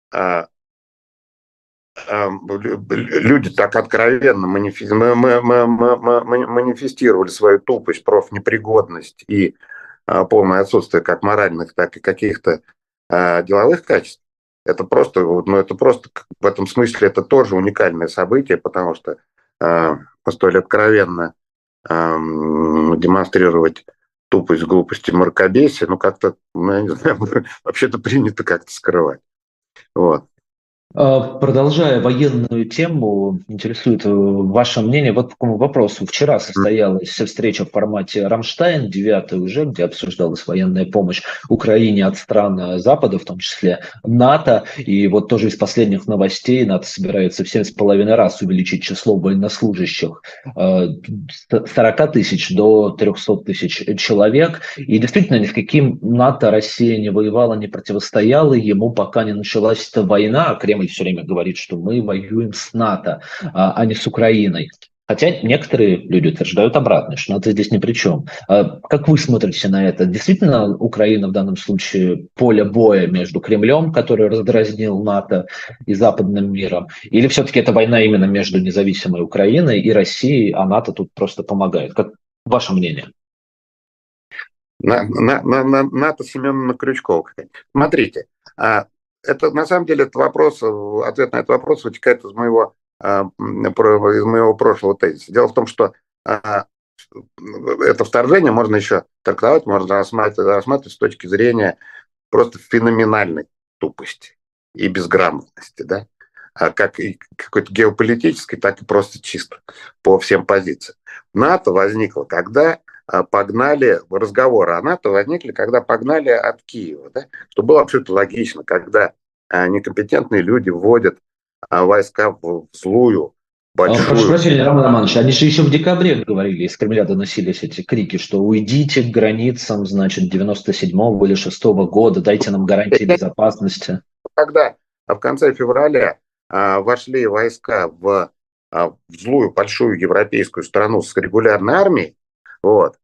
люди так откровенно манифестировали свою тупость, профнепригодность и полное отсутствие как моральных, так и каких-то деловых качеств, это просто, ну, это просто в этом смысле это тоже уникальное событие, потому что столь откровенно демонстрировать тупость, глупость и мракобесие, ну, как-то, ну, я не знаю, вообще-то принято как-то скрывать. Вот. Продолжая военную тему, интересует ваше мнение вот по какому вопросу. Вчера состоялась встреча в формате «Рамштайн», девятая уже, где обсуждалась военная помощь Украине от стран Запада, в том числе НАТО. И вот тоже из последних новостей НАТО собирается в семь с половиной раз увеличить число военнослужащих с сорока тысяч до трехсот тысяч человек. И действительно, ни с каким НАТО Россия не воевала, не противостояла ему, пока не началась эта война. Кремль все время говорит, что мы воюем с НАТО, а не с Украиной. Хотя некоторые люди утверждают обратное, что НАТО здесь ни при чем. Как вы смотрите на это? Действительно, Украина в данном случае поле боя между Кремлем, который раздразнил НАТО, и западным миром? Или все-таки это война именно между независимой Украиной и Россией, а НАТО тут просто помогает? Как ваше мнение? На, на, на, на, НАТО Семеновна Крючкова. Смотрите, это на самом деле этот вопрос, ответ на этот вопрос вытекает из моего, из моего прошлого тезиса. Дело в том, что это вторжение можно еще трактовать, можно рассматривать, рассматривать с точки зрения просто феноменальной тупости и безграмотности, да? Как и какой-то геополитической, так и просто чисто по всем позициям. НАТО возникло, когда погнали, разговоры о НАТО возникли, когда погнали от Киева, да? Что было абсолютно логично, когда некомпетентные люди вводят войска в злую, большую... Прошу прощения, Роман Романович, они же еще в декабре говорили, из Кремля доносились эти крики, что уйдите к границам, значит, девяносто седьмого или шестого года, дайте нам гарантии безопасности. Когда в конце февраля вошли войска в, в злую, большую европейскую страну с регулярной армией, вот,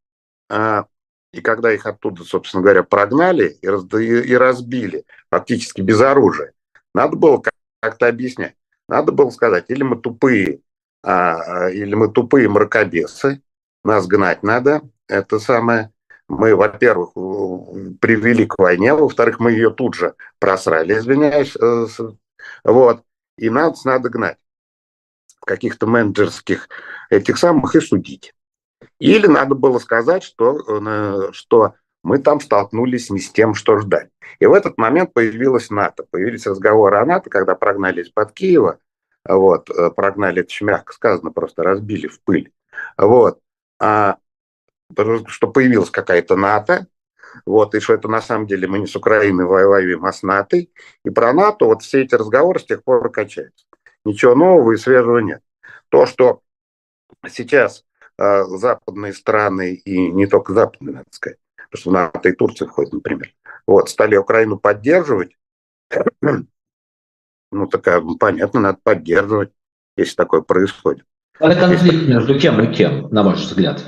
и когда их оттуда, собственно говоря, прогнали и, раз, и разбили фактически без оружия, надо было как-то объяснять. Надо было сказать, или мы тупые, а, или мы тупые мракобесы, нас гнать надо, это самое. Мы, во-первых, привели к войне, во-вторых, мы ее тут же просрали, извиняюсь, вот, и нас надо гнать в каких-то менеджерских этих самых и судить. Или надо было сказать, что, что мы там столкнулись не с тем, что ждать. И в этот момент появилась НАТО. Появились разговоры о НАТО, когда прогнали из-под Киева. Вот, прогнали, это мягко сказано, просто разбили в пыль. Вот, а, что появилась какая-то НАТО. Вот, и что это на самом деле мы не с Украиной воюем, а с НАТО. И про НАТО вот все эти разговоры с тех пор качаются. Ничего нового и свежего нет. То, что сейчас западные страны, и не только западные, надо сказать, потому что в НАТО и Турция входит, например, вот, стали Украину поддерживать, ну, такая, понятно, надо поддерживать, если такое происходит. Это конфликт между кем и кем, на ваш взгляд?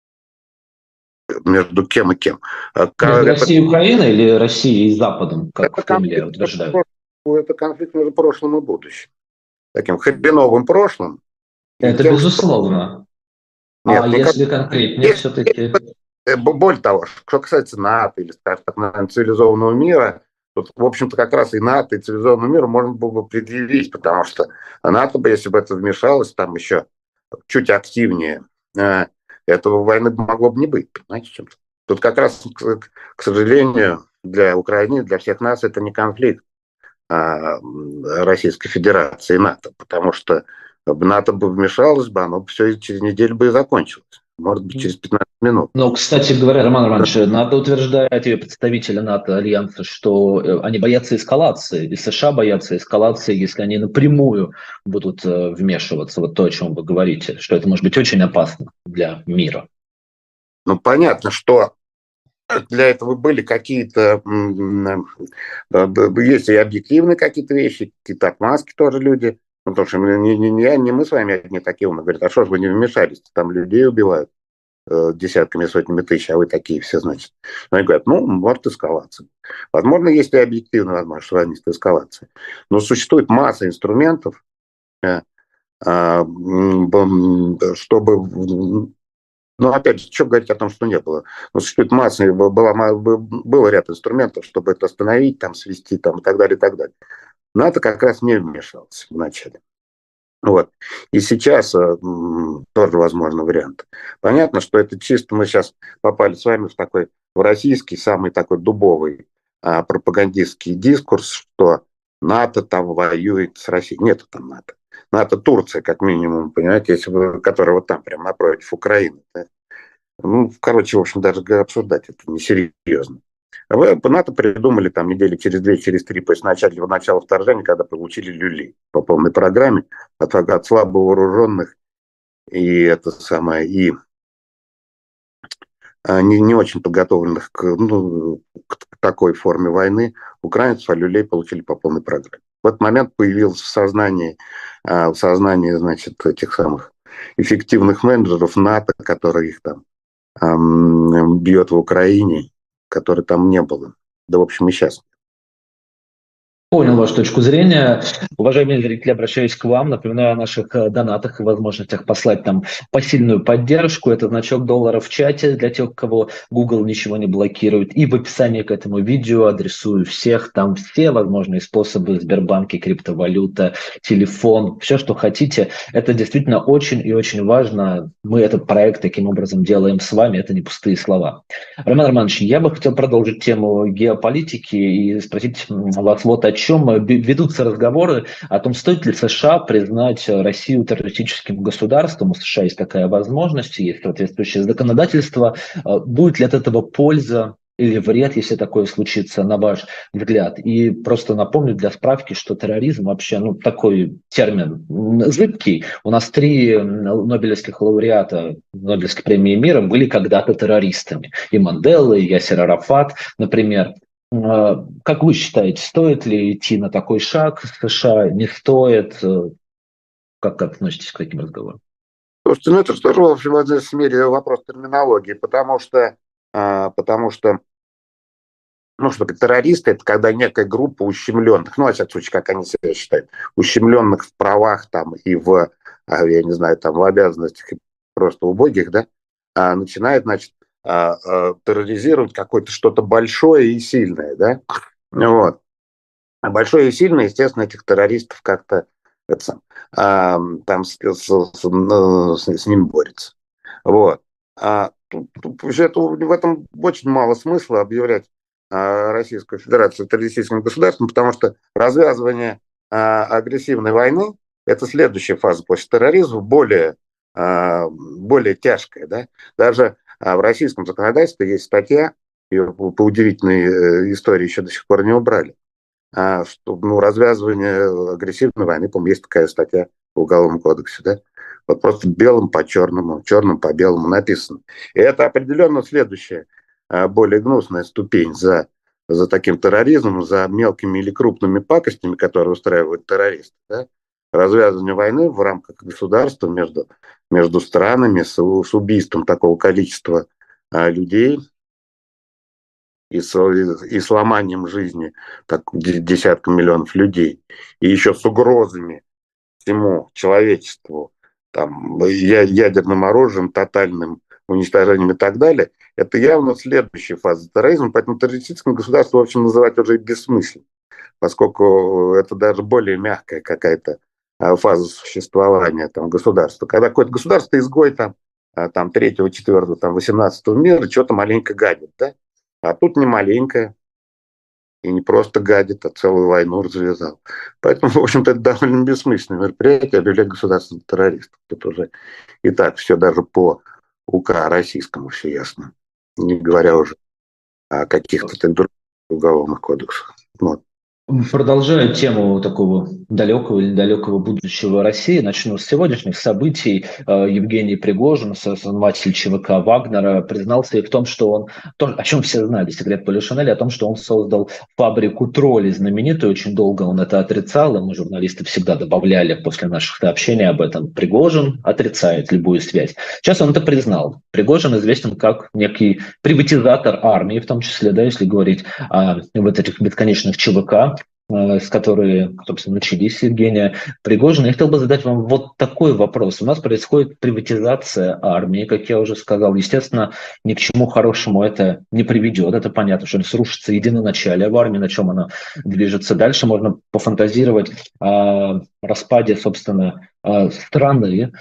Между кем и кем? Между Это, Россией и Украиной или Россией и Западом, как это в Кремле конфликт, утверждают? это конфликт между прошлым и будущим. Таким хреновым прошлым и Это тем, безусловно. что... Нет, А никак... если конкретнее все-таки? Более того, что касается НАТО или, скажем так, наверное, цивилизованного мира, тут, в общем-то, как раз и НАТО, и цивилизованного мира можно было бы предъявить, потому что НАТО бы, если бы это вмешалось, там еще чуть активнее, э, этого войны могло бы не быть, понимаете, чем-то. Тут как раз, к, к сожалению, для Украины, для всех нас это не конфликт а, Российской Федерации и НАТО, потому что НАТО бы вмешалось бы, оно все через неделю бы и закончилось. Может быть, через пятнадцать минут. Ну, кстати говоря, Роман Романович, НАТО утверждает, и представители НАТО Альянса, что они боятся эскалации, и США боятся эскалации, если они напрямую будут вмешиваться. Вот то, о чем вы говорите, что это может быть очень опасно для мира. Ну, понятно, что для этого были какие-то, есть и объективные какие-то вещи, какие-то отмазки тоже люди. Ну, потому что не, не, не, не мы с вами одни такие умные. Говорят, а что ж вы не вмешались? Там людей убивают э, десятками, сотнями тысяч, а вы такие все, значит. Ну, они говорят, ну, может эскалация. Возможно, есть и объективная возможность, что возникнет эскалация. Но существует масса инструментов, э, э, чтобы... Ну, опять же, что говорить о том, что не было? Ну, существует масса, была, был ряд инструментов, чтобы это остановить, там, свести, там, и так далее, и так далее. НАТО как раз не вмешался вначале. Вот. И сейчас э, тоже возможно вариант. Понятно, что это чисто мы сейчас попали с вами в такой, в российский, самый такой дубовый э, пропагандистский дискурс, что НАТО там воюет с Россией. Нету там НАТО. НАТО Турция, как минимум, понимаете, если вы, которая вот там, прямо напротив Украины. Да? Ну, короче, в общем, даже обсуждать это несерьезно. Вы по НАТО придумали там недели через две, через три после начала, начала вторжения, когда получили люлей по полной программе от, от слабо вооруженных и это самое, и не, не очень подготовленных к, ну, к такой форме войны украинцев, а люлей получили по полной программе. В этот момент появилось в сознании, в сознании, значит, этих самых эффективных менеджеров НАТО, которые их там эм, бьет в Украине, которой там не было. Да, в общем, и сейчас. Понял вашу точку зрения. Уважаемые зрители, обращаюсь к вам. Напоминаю о наших донатах и возможностях послать там посильную поддержку. Это значок доллара в чате для тех, кого Google ничего не блокирует. И в описании к этому видео адресую всех. Там все возможные способы: Сбербанки, криптовалюта, телефон, все, что хотите. Это действительно очень и очень важно. Мы этот проект таким образом делаем с вами. Это не пустые слова. Роман Романович, я бы хотел продолжить тему геополитики и спросить вас вот о чем. Ведутся разговоры о том, стоит ли США признать Россию террористическим государством. У США есть такая возможность, есть соответствующее законодательство. Будет ли от этого польза или вред, если такое случится, на ваш взгляд? И просто напомню для справки, что терроризм вообще, ну, такой термин зыбкий. У нас три нобелевских лауреата Нобелевской премии мира были когда-то террористами. И Мандела, и Ясер Арафат, например. Как вы считаете, стоит ли идти на такой шаг США, не стоит? Как относитесь к таким разговорам? Слушайте, ну это же тоже, в общем, в одной мере вопрос терминологии, потому что, потому что, ну, что террористы — это когда некая группа ущемленных, ну, во всяком случае, как они себя считают, ущемленных в правах там и в, я не знаю, там в обязанностях, и просто убогих, да, начинает, значит, терроризировать какое-то что-то большое и сильное, да, вот. А большое и сильное, естественно, этих террористов как-то это сам, а, там с, с, с, с ним борется. Вот. А, тут, тут, это, в этом очень мало смысла объявлять а, Российскую Федерацию террористическим государством, потому что развязывание а, агрессивной войны — это следующая фаза после терроризма, более, а, более тяжкая. Да? Даже а, в российском законодательстве есть статья, ее по, по удивительной истории еще до сих пор не убрали, А, что, ну, развязывание агрессивной войны, по-моему, есть такая статья в Уголовном кодексе, да? Вот просто белым по черному, черным по белому написано. И это определенно следующая, более гнусная ступень за, за таким терроризмом, за мелкими или крупными пакостями, которые устраивают террористы, да? развязывания войны в рамках государства между, между странами с, с убийством такого количества а, людей и, с, и сломанием жизни так, десяткам миллионов людей, и еще с угрозами всему человечеству, там, ядерным оружием, тотальным уничтожением и так далее, это явно следующая фаза терроризма, поэтому террористическим государством, в общем, называть уже бессмысленно, поскольку это даже более мягкая какая-то фаза существования там, государства. Когда какое-то государство изгой там, там третьего, четвертого, там, восемнадцатого мира, что-то маленько гадит, да? А тут не маленькое, и не просто гадит, а целую войну развязал. Поэтому, в общем-то, это довольно бессмысленное мероприятие, объявлять государство террористов. Тут уже и так все даже по УК российскому все ясно. Не говоря уже о каких-то других уголовных кодексах. Вот. Продолжая тему такого далекого или недалекого будущего России, начну с сегодняшних событий. Евгений Пригожин, основатель ЧВК Вагнера, признался и в том, что он, то, о чем все знали, секрет Полишинеля, о том, что он создал фабрику троллей знаменитую. Очень долго он это отрицал, и мы, журналисты, всегда добавляли после наших сообщений об этом. Пригожин отрицает любую связь. Сейчас он это признал. Пригожин известен как некий приватизатор армии, в том числе, да, если говорить о вот этих бесконечных ЧВК, с которой, собственно, начались Евгения Пригожина. Я хотел бы задать вам вот такой вопрос. У нас происходит приватизация армии, как я уже сказал. Естественно, ни к чему хорошему это не приведет. Это понятно, что срушится единоначалие в армии, на чем она движется дальше. Можно пофантазировать о распаде, собственно, страны.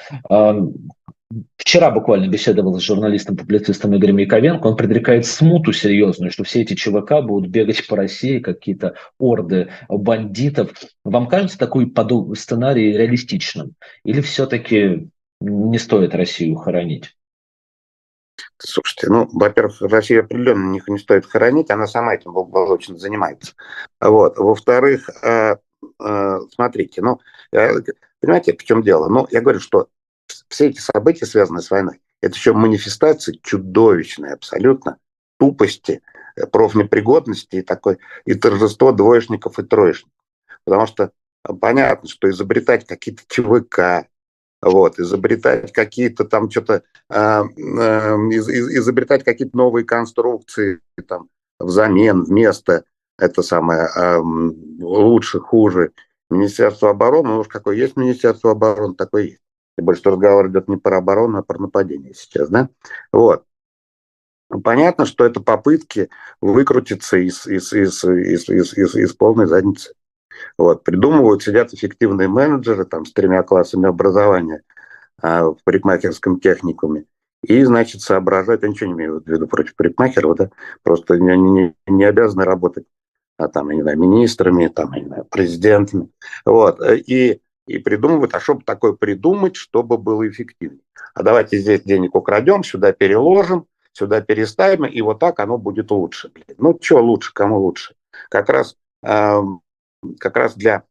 Вчера буквально беседовал с журналистом-публицистом Игорем Яковенко. Он предрекает смуту серьезную, что все эти ЧВК будут бегать по России, какие-то орды бандитов. Вам кажется такой подобный сценарий реалистичным? Или все-таки не стоит Россию хоронить? Слушайте, ну, во-первых, Россию определенно не, не стоит хоронить, она сама этим благополучно занимается. Вот. Во-вторых, э, э, смотрите, ну, э, понимаете, в чем дело? Ну, я говорю, что все эти события, связанные с войной, это еще манифестация чудовищной абсолютно тупости, профнепригодности и такой, и торжество двоечников и троечников. Потому что понятно, что изобретать какие-то ЧВК, вот, изобретать какие-то там что-то, э, э, из, из, изобретать какие-то новые конструкции там, взамен, вместо, это самое, э, лучше, хуже. Министерство обороны, ну уж какое есть Министерство обороны, такое есть. Тем более, что разговор идет не про оборону, а про нападение сейчас, да? Вот. Понятно, что это попытки выкрутиться из, из, из, из, из, из, из полной задницы. Вот. Придумывают, сидят эффективные менеджеры там, с тремя классами образования а, в парикмахерском техникуме. И, значит, соображают, я ничего не имею в виду против парикмахеров, да? Просто они не, не обязаны работать а, там, я не знаю, министрами, там, я не знаю, президентами. Вот. И И придумывают, а что бы такое придумать, чтобы было эффективнее. А давайте здесь денег украдем, сюда переложим, сюда переставим, и вот так оно будет лучше. Ну, что лучше, кому лучше? Как раз, э, как раз для,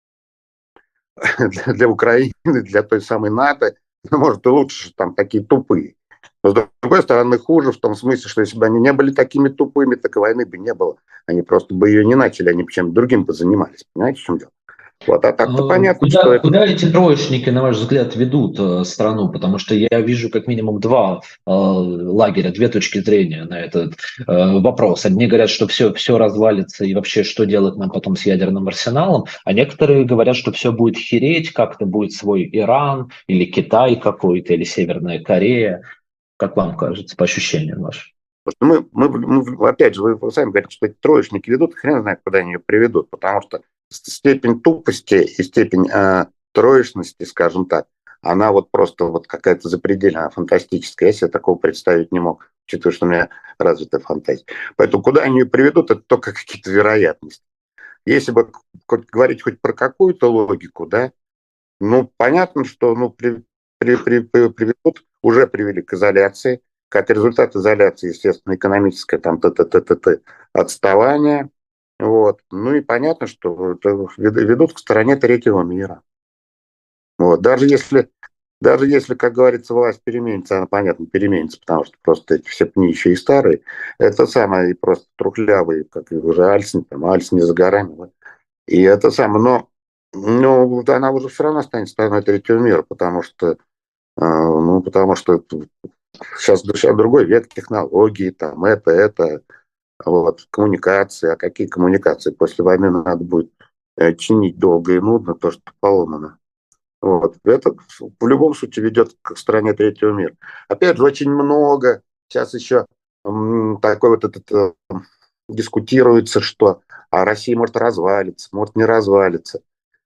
для, для Украины, для той самой НАТО, может, и лучше, что там такие тупые. Но, с другой стороны, хуже в том смысле, что если бы они не были такими тупыми, так и войны бы не было. Они просто бы ее не начали, они бы чем-то другим бы занимались. Понимаете, в чем дело? Вот, а так-то понятно, куда, что куда это... эти троечники, на ваш взгляд, ведут э, страну? Потому что я вижу как минимум два э, лагеря, две точки зрения на этот э, вопрос. Одни говорят, что все, все развалится и вообще что делать нам потом с ядерным арсеналом, а некоторые говорят, что все будет хереть, как-то будет свой Иран или Китай какой-то, или Северная Корея. Как вам кажется, по ощущениям вашим? Мы, мы, мы, опять же, вы сами говорите, что эти троечники ведут, хрен знает, куда они ее приведут, потому что степень тупости и степень э, троечности, скажем так, она вот просто вот какая-то запредельная, фантастическая. Я себе такого представить не мог, учитывая, что у меня развитая фантазия. Поэтому куда они ее приведут, это только какие-то вероятности. Если бы хоть, говорить хоть про какую-то логику, да, ну, понятно, что ну, при, при, при, при, приведут, уже привели к изоляции. Как результат изоляции, естественно, экономическое там т-т-т-т-т отставание. Вот. Ну и понятно, что ведут к стороне третьего мира. Вот. Даже если, даже если, как говорится, власть переменится, она, понятно, переменится, потому что просто эти все пни еще и старые. Это самое, и просто трухлявые, как и уже Альсин, там, Альсин не за горами. Вот. И это самое, но Ну, она уже все равно станет страной третьего мира, потому что, а, ну, потому что сейчас, сейчас другой век технологий, там это, это, вот, коммуникации. А какие коммуникации? После войны надо будет э, чинить долго и нудно то, что поломано. Вот. Это в любом случае ведет к стране третьего мира. Опять же, очень много сейчас еще м, такой вот этот э, дискутируется, что а Россия может развалиться, может не развалиться.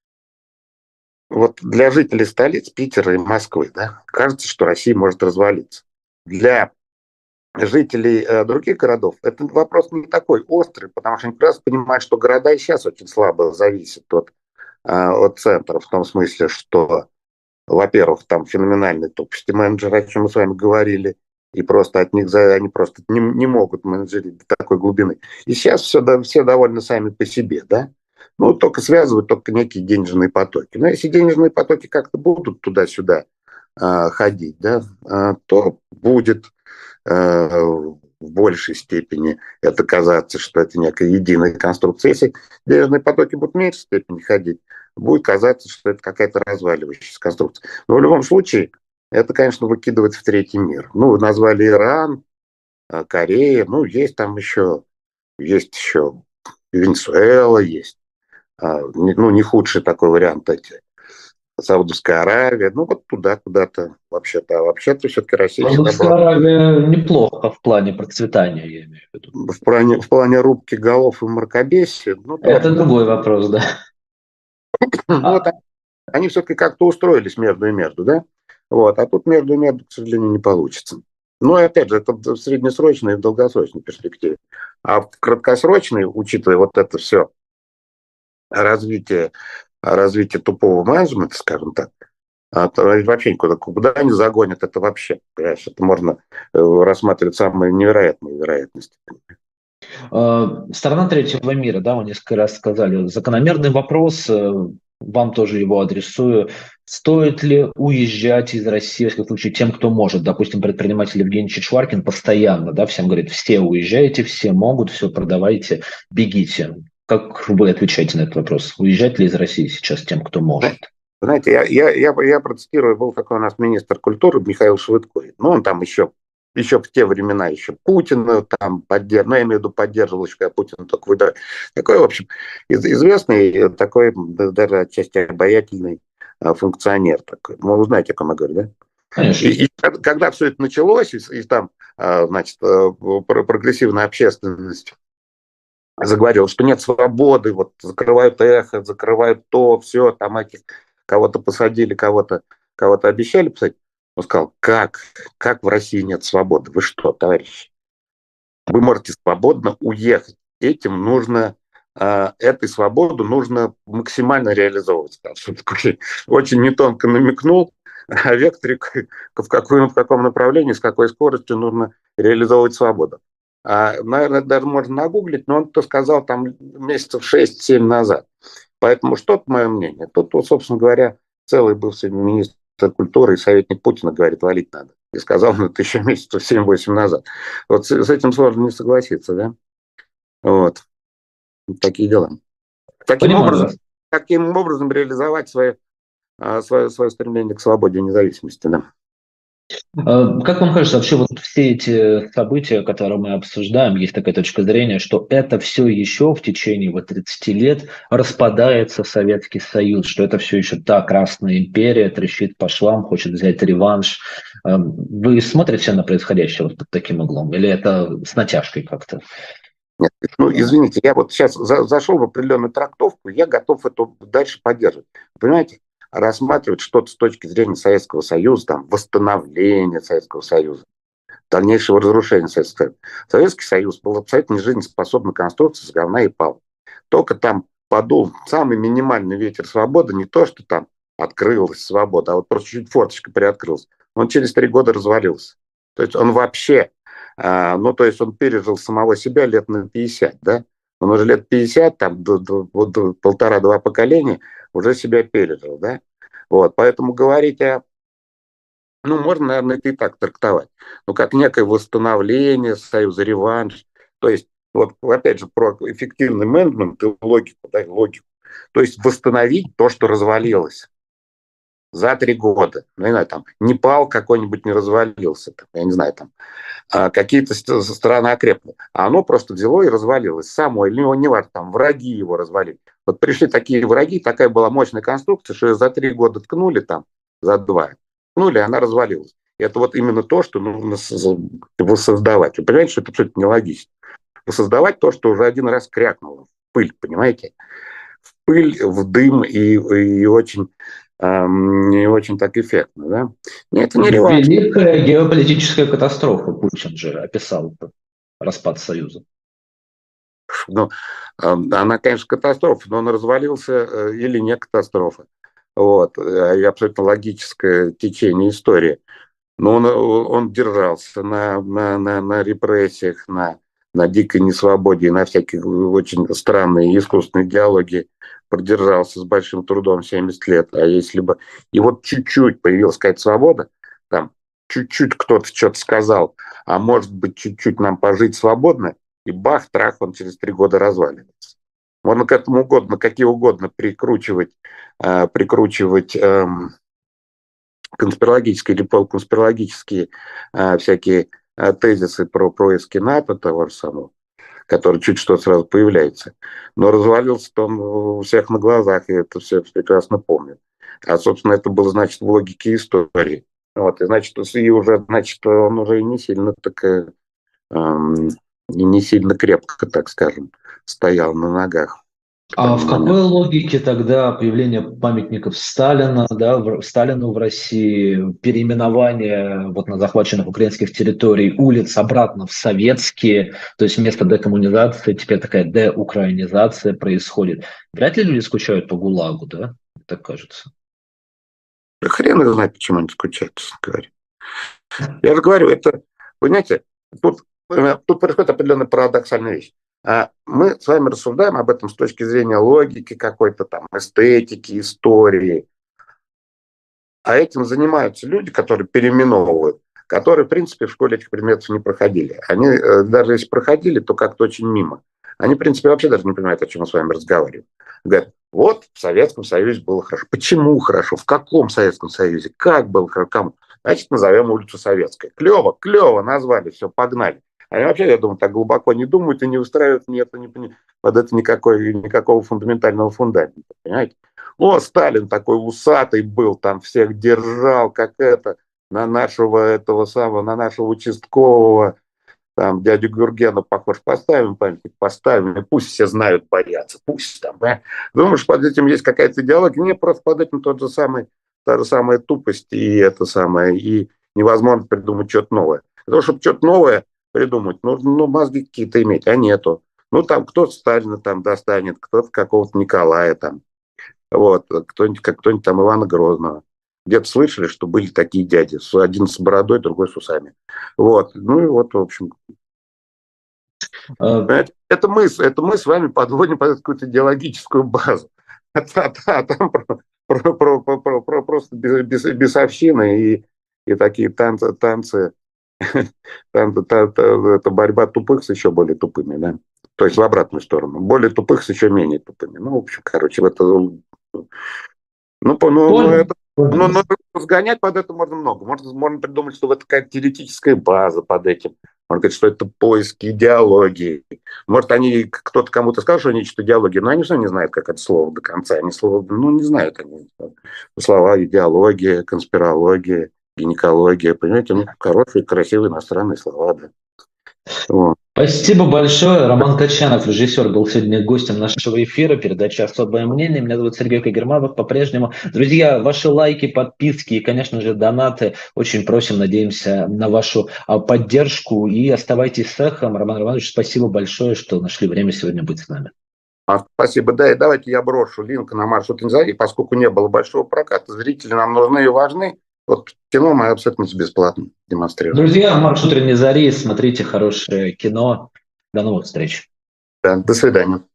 Вот для жителей столиц Питера и Москвы, да, кажется, что Россия может развалиться. Для жителей э, других городов этот вопрос не такой острый, потому что они прекрасно понимают, что города и сейчас очень слабо зависят от, э, от центра, в том смысле, что, во-первых, там феноменальный топчатый менеджер, о чем мы с вами говорили, и просто от них за, они просто не, не могут менеджерить до такой глубины. И сейчас все, да, все довольно сами по себе, да. Ну, только связывают только некие денежные потоки. Но если денежные потоки как-то будут туда-сюда э, ходить, да, э, то будет э, в большей степени это казаться, что это некая единая конструкция. Если денежные потоки будут в меньшей степени ходить, будет казаться, что это какая-то разваливающаяся конструкция. Но в любом случае, это, конечно, выкидывает в третий мир. Ну, назвали Иран, э, Корея, ну, есть там еще, есть еще Венесуэла, есть, а, не- ну, не худший такой вариант эти. Саудовская Аравия, ну, вот туда куда-то вообще-то. А вообще-то все-таки Россия всегда Саудовская была Аравия неплохо в плане процветания, я имею в виду. в плане, в плане рубки голов и мракобесия, ну, тоже. Это другой вопрос, да. Ну, вот А, они все-таки как-то устроились между и между, да? Вот, а тут между и между, к сожалению, не получится. Ну, и опять же, это в среднесрочной и в долгосрочной перспективе. А в краткосрочной, учитывая вот это все развитие, развитие тупого менеджмента, скажем так, а то вообще никуда, куда они загонят, это вообще, понимаешь, это можно э, рассматривать самые невероятные вероятности. э, Сторона третьего мира, да, вы несколько раз сказали. Закономерный вопрос, э, вам тоже его адресую. Стоит ли уезжать из России, в всяком случае, тем, кто может? Допустим, предприниматель Евгений Чичваркин постоянно, да, всем говорит, все уезжаете, все могут, все продавайте, бегите. Как вы отвечаете на этот вопрос? Уезжать ли из России сейчас тем, кто может? Знаете, я, я, я, я процитирую, был такой у нас министр культуры Михаил Швыдко. Ну, он там еще, еще в те времена еще Путина там поддерживал, ну, я имею в виду поддерживал еще, когда Путин только выдал. Такой, в общем, из, известный, такой даже отчасти обаятельный а, функционер такой. Ну, вы знаете, о ком я говорю, да? Конечно. И, и когда все это началось, и, и там, а, значит, а, прогрессивная общественность заговорил, что нет свободы, вот закрывают эхо, закрывают то, все, там этих кого-то посадили, кого-то кого-то обещали посадить. Он сказал, как? Как в России нет свободы? Вы что, товарищи? Вы можете свободно уехать. Этим нужно, э, этой свободу нужно максимально реализовывать. Очень нетонко намекнул о векторе, в, какой, в каком направлении, с какой скоростью нужно реализовывать свободу. А, наверное, даже можно нагуглить, но он это сказал там месяцев шесть-семь назад. Поэтому что-то мое мнение. Тут, вот, собственно говоря, целый бывший министр культуры и советник Путина говорит, валить надо. И сказал он это еще месяцев семь-восемь назад. Вот с, с этим сложно не согласиться, да? Вот. Такие дела. Таким Понимаю образом, вас. таким образом реализовать свое, свое, свое стремление к свободе и независимости, да. Э, Как вам кажется, вообще вот все эти события, которые мы обсуждаем, есть такая точка зрения, что это все еще в течение вот тридцати лет распадается Советский Союз, что это все еще та Красная империя, трещит по швам, хочет взять реванш. Э, Вы смотрите на происходящее вот под таким углом? Или это с натяжкой как-то? Нет, ну, извините, я вот сейчас за, зашел в определенную трактовку, я готов это дальше поддерживать. Понимаете, рассматривать что-то с точки зрения Советского Союза, там, восстановления Советского Союза, дальнейшего разрушения Советского Союза. Советский Союз был абсолютно нежизнеспособной конструкцией с говна и пал. Только там подул самый минимальный ветер свободы, не то, что там открылась свобода, а вот просто чуть форточка приоткрылась. Он через три года развалился. То есть он вообще, а, ну, то есть он пережил самого себя лет на пятьдесят, да? Он уже лет пятьдесят, там, до, до, до полтора-два поколения уже себя пережил, да? Вот, поэтому говорить о ну, можно, наверное, это и так трактовать. Ну, как некое восстановление союза, реванш. То есть, вот опять же, про эффективный менеджмент и логику, да, логику. То есть восстановить то, что развалилось за три года. Ну, не знаю, там, Непал какой-нибудь не развалился, там, я не знаю, там, а, какие-то страны окрепли. А оно просто взяло и развалилось само, или не важно, там, враги его развалили. Вот пришли такие враги, такая была мощная конструкция, что ее за три года ткнули там, за два, ткнули, и она развалилась. И это вот именно то, что нужно воссоздавать. Вы понимаете, что это абсолютно нелогично. Воссоздавать то, что уже один раз крякнуло. Пыль, понимаете? В пыль, в дым и, и очень... не очень так эффектно, да? Нет, это не реванш. Великая геополитическая катастрофа, Путин же описал распад Союза. Ну, она, конечно, катастрофа, но он развалился или не катастрофа. Вот. И абсолютно логическое течение истории. Но он, он держался на, на, на, на репрессиях, на, на дикой несвободе, на всяких очень странные искусственные идеологии. Продержался с большим трудом семьдесят лет. А если бы... И вот чуть-чуть появилась какая-то свобода, там, чуть-чуть кто-то что-то сказал, а может быть, чуть-чуть нам пожить свободно, и бах, трах, он через три года разваливается. Можно к этому угодно, какие угодно прикручивать, э, прикручивать э, конспирологические или полуконспирологические э, всякие э, тезисы про происки НАТО, того же самого, который чуть что сразу появляется. Но развалился-то он у всех на глазах, и это все прекрасно помнят. А, собственно, это было, значит, в логике истории. Вот, и, значит, и уже, значит, он уже и не сильно так, эм, и не сильно крепко, так скажем, стоял на ногах. А в какой логике тогда появление памятников Сталина, да, в, Сталину в России, переименование вот на захваченных украинских территорий улиц обратно в советские, то есть вместо декоммунизации теперь такая деукраинизация происходит. Вряд ли люди скучают по ГУЛАГу, да? Так кажется. Хрен их знает, почему они скучают, честно говоря. Я же говорю, это, понимаете, тут, тут происходит определенная парадоксальная вещь. Мы с вами рассуждаем об этом с точки зрения логики какой-то там, эстетики, истории. А этим занимаются люди, которые переименовывают, которые, в принципе, в школе этих предметов не проходили. Они, даже если проходили, то как-то очень мимо. Они, в принципе, вообще даже не понимают, о чем мы с вами разговариваем. Говорят, вот в Советском Союзе было хорошо. Почему хорошо? В каком Советском Союзе? Как было хорошо? Кому? Значит, назовем улицу Советская. Клево, клево назвали, все, погнали. Они вообще, я думаю, так глубоко не думают и не устраивают нет, не, под это никакой, никакого фундаментального фундамента. Понимаете? О, Сталин такой усатый был, там всех держал, как это, на нашего этого самого, на нашего участкового, там, дядю Гургена, похож, поставим памятник, поставим, и пусть все знают, боятся, пусть там, да. Думаешь, под этим есть какая-то идеология? Нет, просто под этим тот же самый, та же самая тупость и это самое, и невозможно придумать что-то новое. Для того, чтобы что-то новое придумать, нужно ну, мозги какие-то иметь, а нету. Ну, там кто-то Сталина там достанет, кто-то какого-то Николая там, вот, кто-нибудь, как кто-нибудь там Ивана Грозного. Где-то слышали, что были такие дяди, один с бородой, другой с усами. Вот, ну и вот, в общем. Uh... Это, мы, это мы с вами подводим под какую-то идеологическую базу. А, а, а там про, про, про, про, про, просто без, бесовщина и, и такие танцы, танцы. Это борьба тупых с еще более тупыми, да? То есть в обратную сторону. Более тупых с еще менее тупыми. Ну, в общем, короче, это... Ну, ну, ну, это, ну, ну, разгонять под это можно много. Можно, можно придумать, что это какая-то теоретическая база под этим. Можно сказать, что это поиски идеологии. Может, они, кто-то кому-то сказал, что они ищут идеологию, но они все не знают, как это слово до конца. Они слово, ну, не знают они. Слова идеология, конспирология, гинекология, понимаете, ну, хорошие, красивые иностранные слова, да. Вот. Спасибо большое. Роман Качанов, режиссер, был сегодня гостем нашего эфира, передачи «Особое мнение». Меня зовут Сергей Кагерманов по-прежнему. Друзья, ваши лайки, подписки и, конечно же, донаты. Очень просим, надеемся на вашу поддержку. И оставайтесь с эхом. Роман Романович, спасибо большое, что нашли время сегодня быть с нами. А, спасибо. Да, и давайте я брошу линк на маршрут Инзари, поскольку не было большого проката. Зрители нам нужны и важны. Вот кино мы абсолютно бесплатно демонстрируем. Друзья, маршрут утренней зари, смотрите хорошее кино. До новых встреч. Да, до свидания.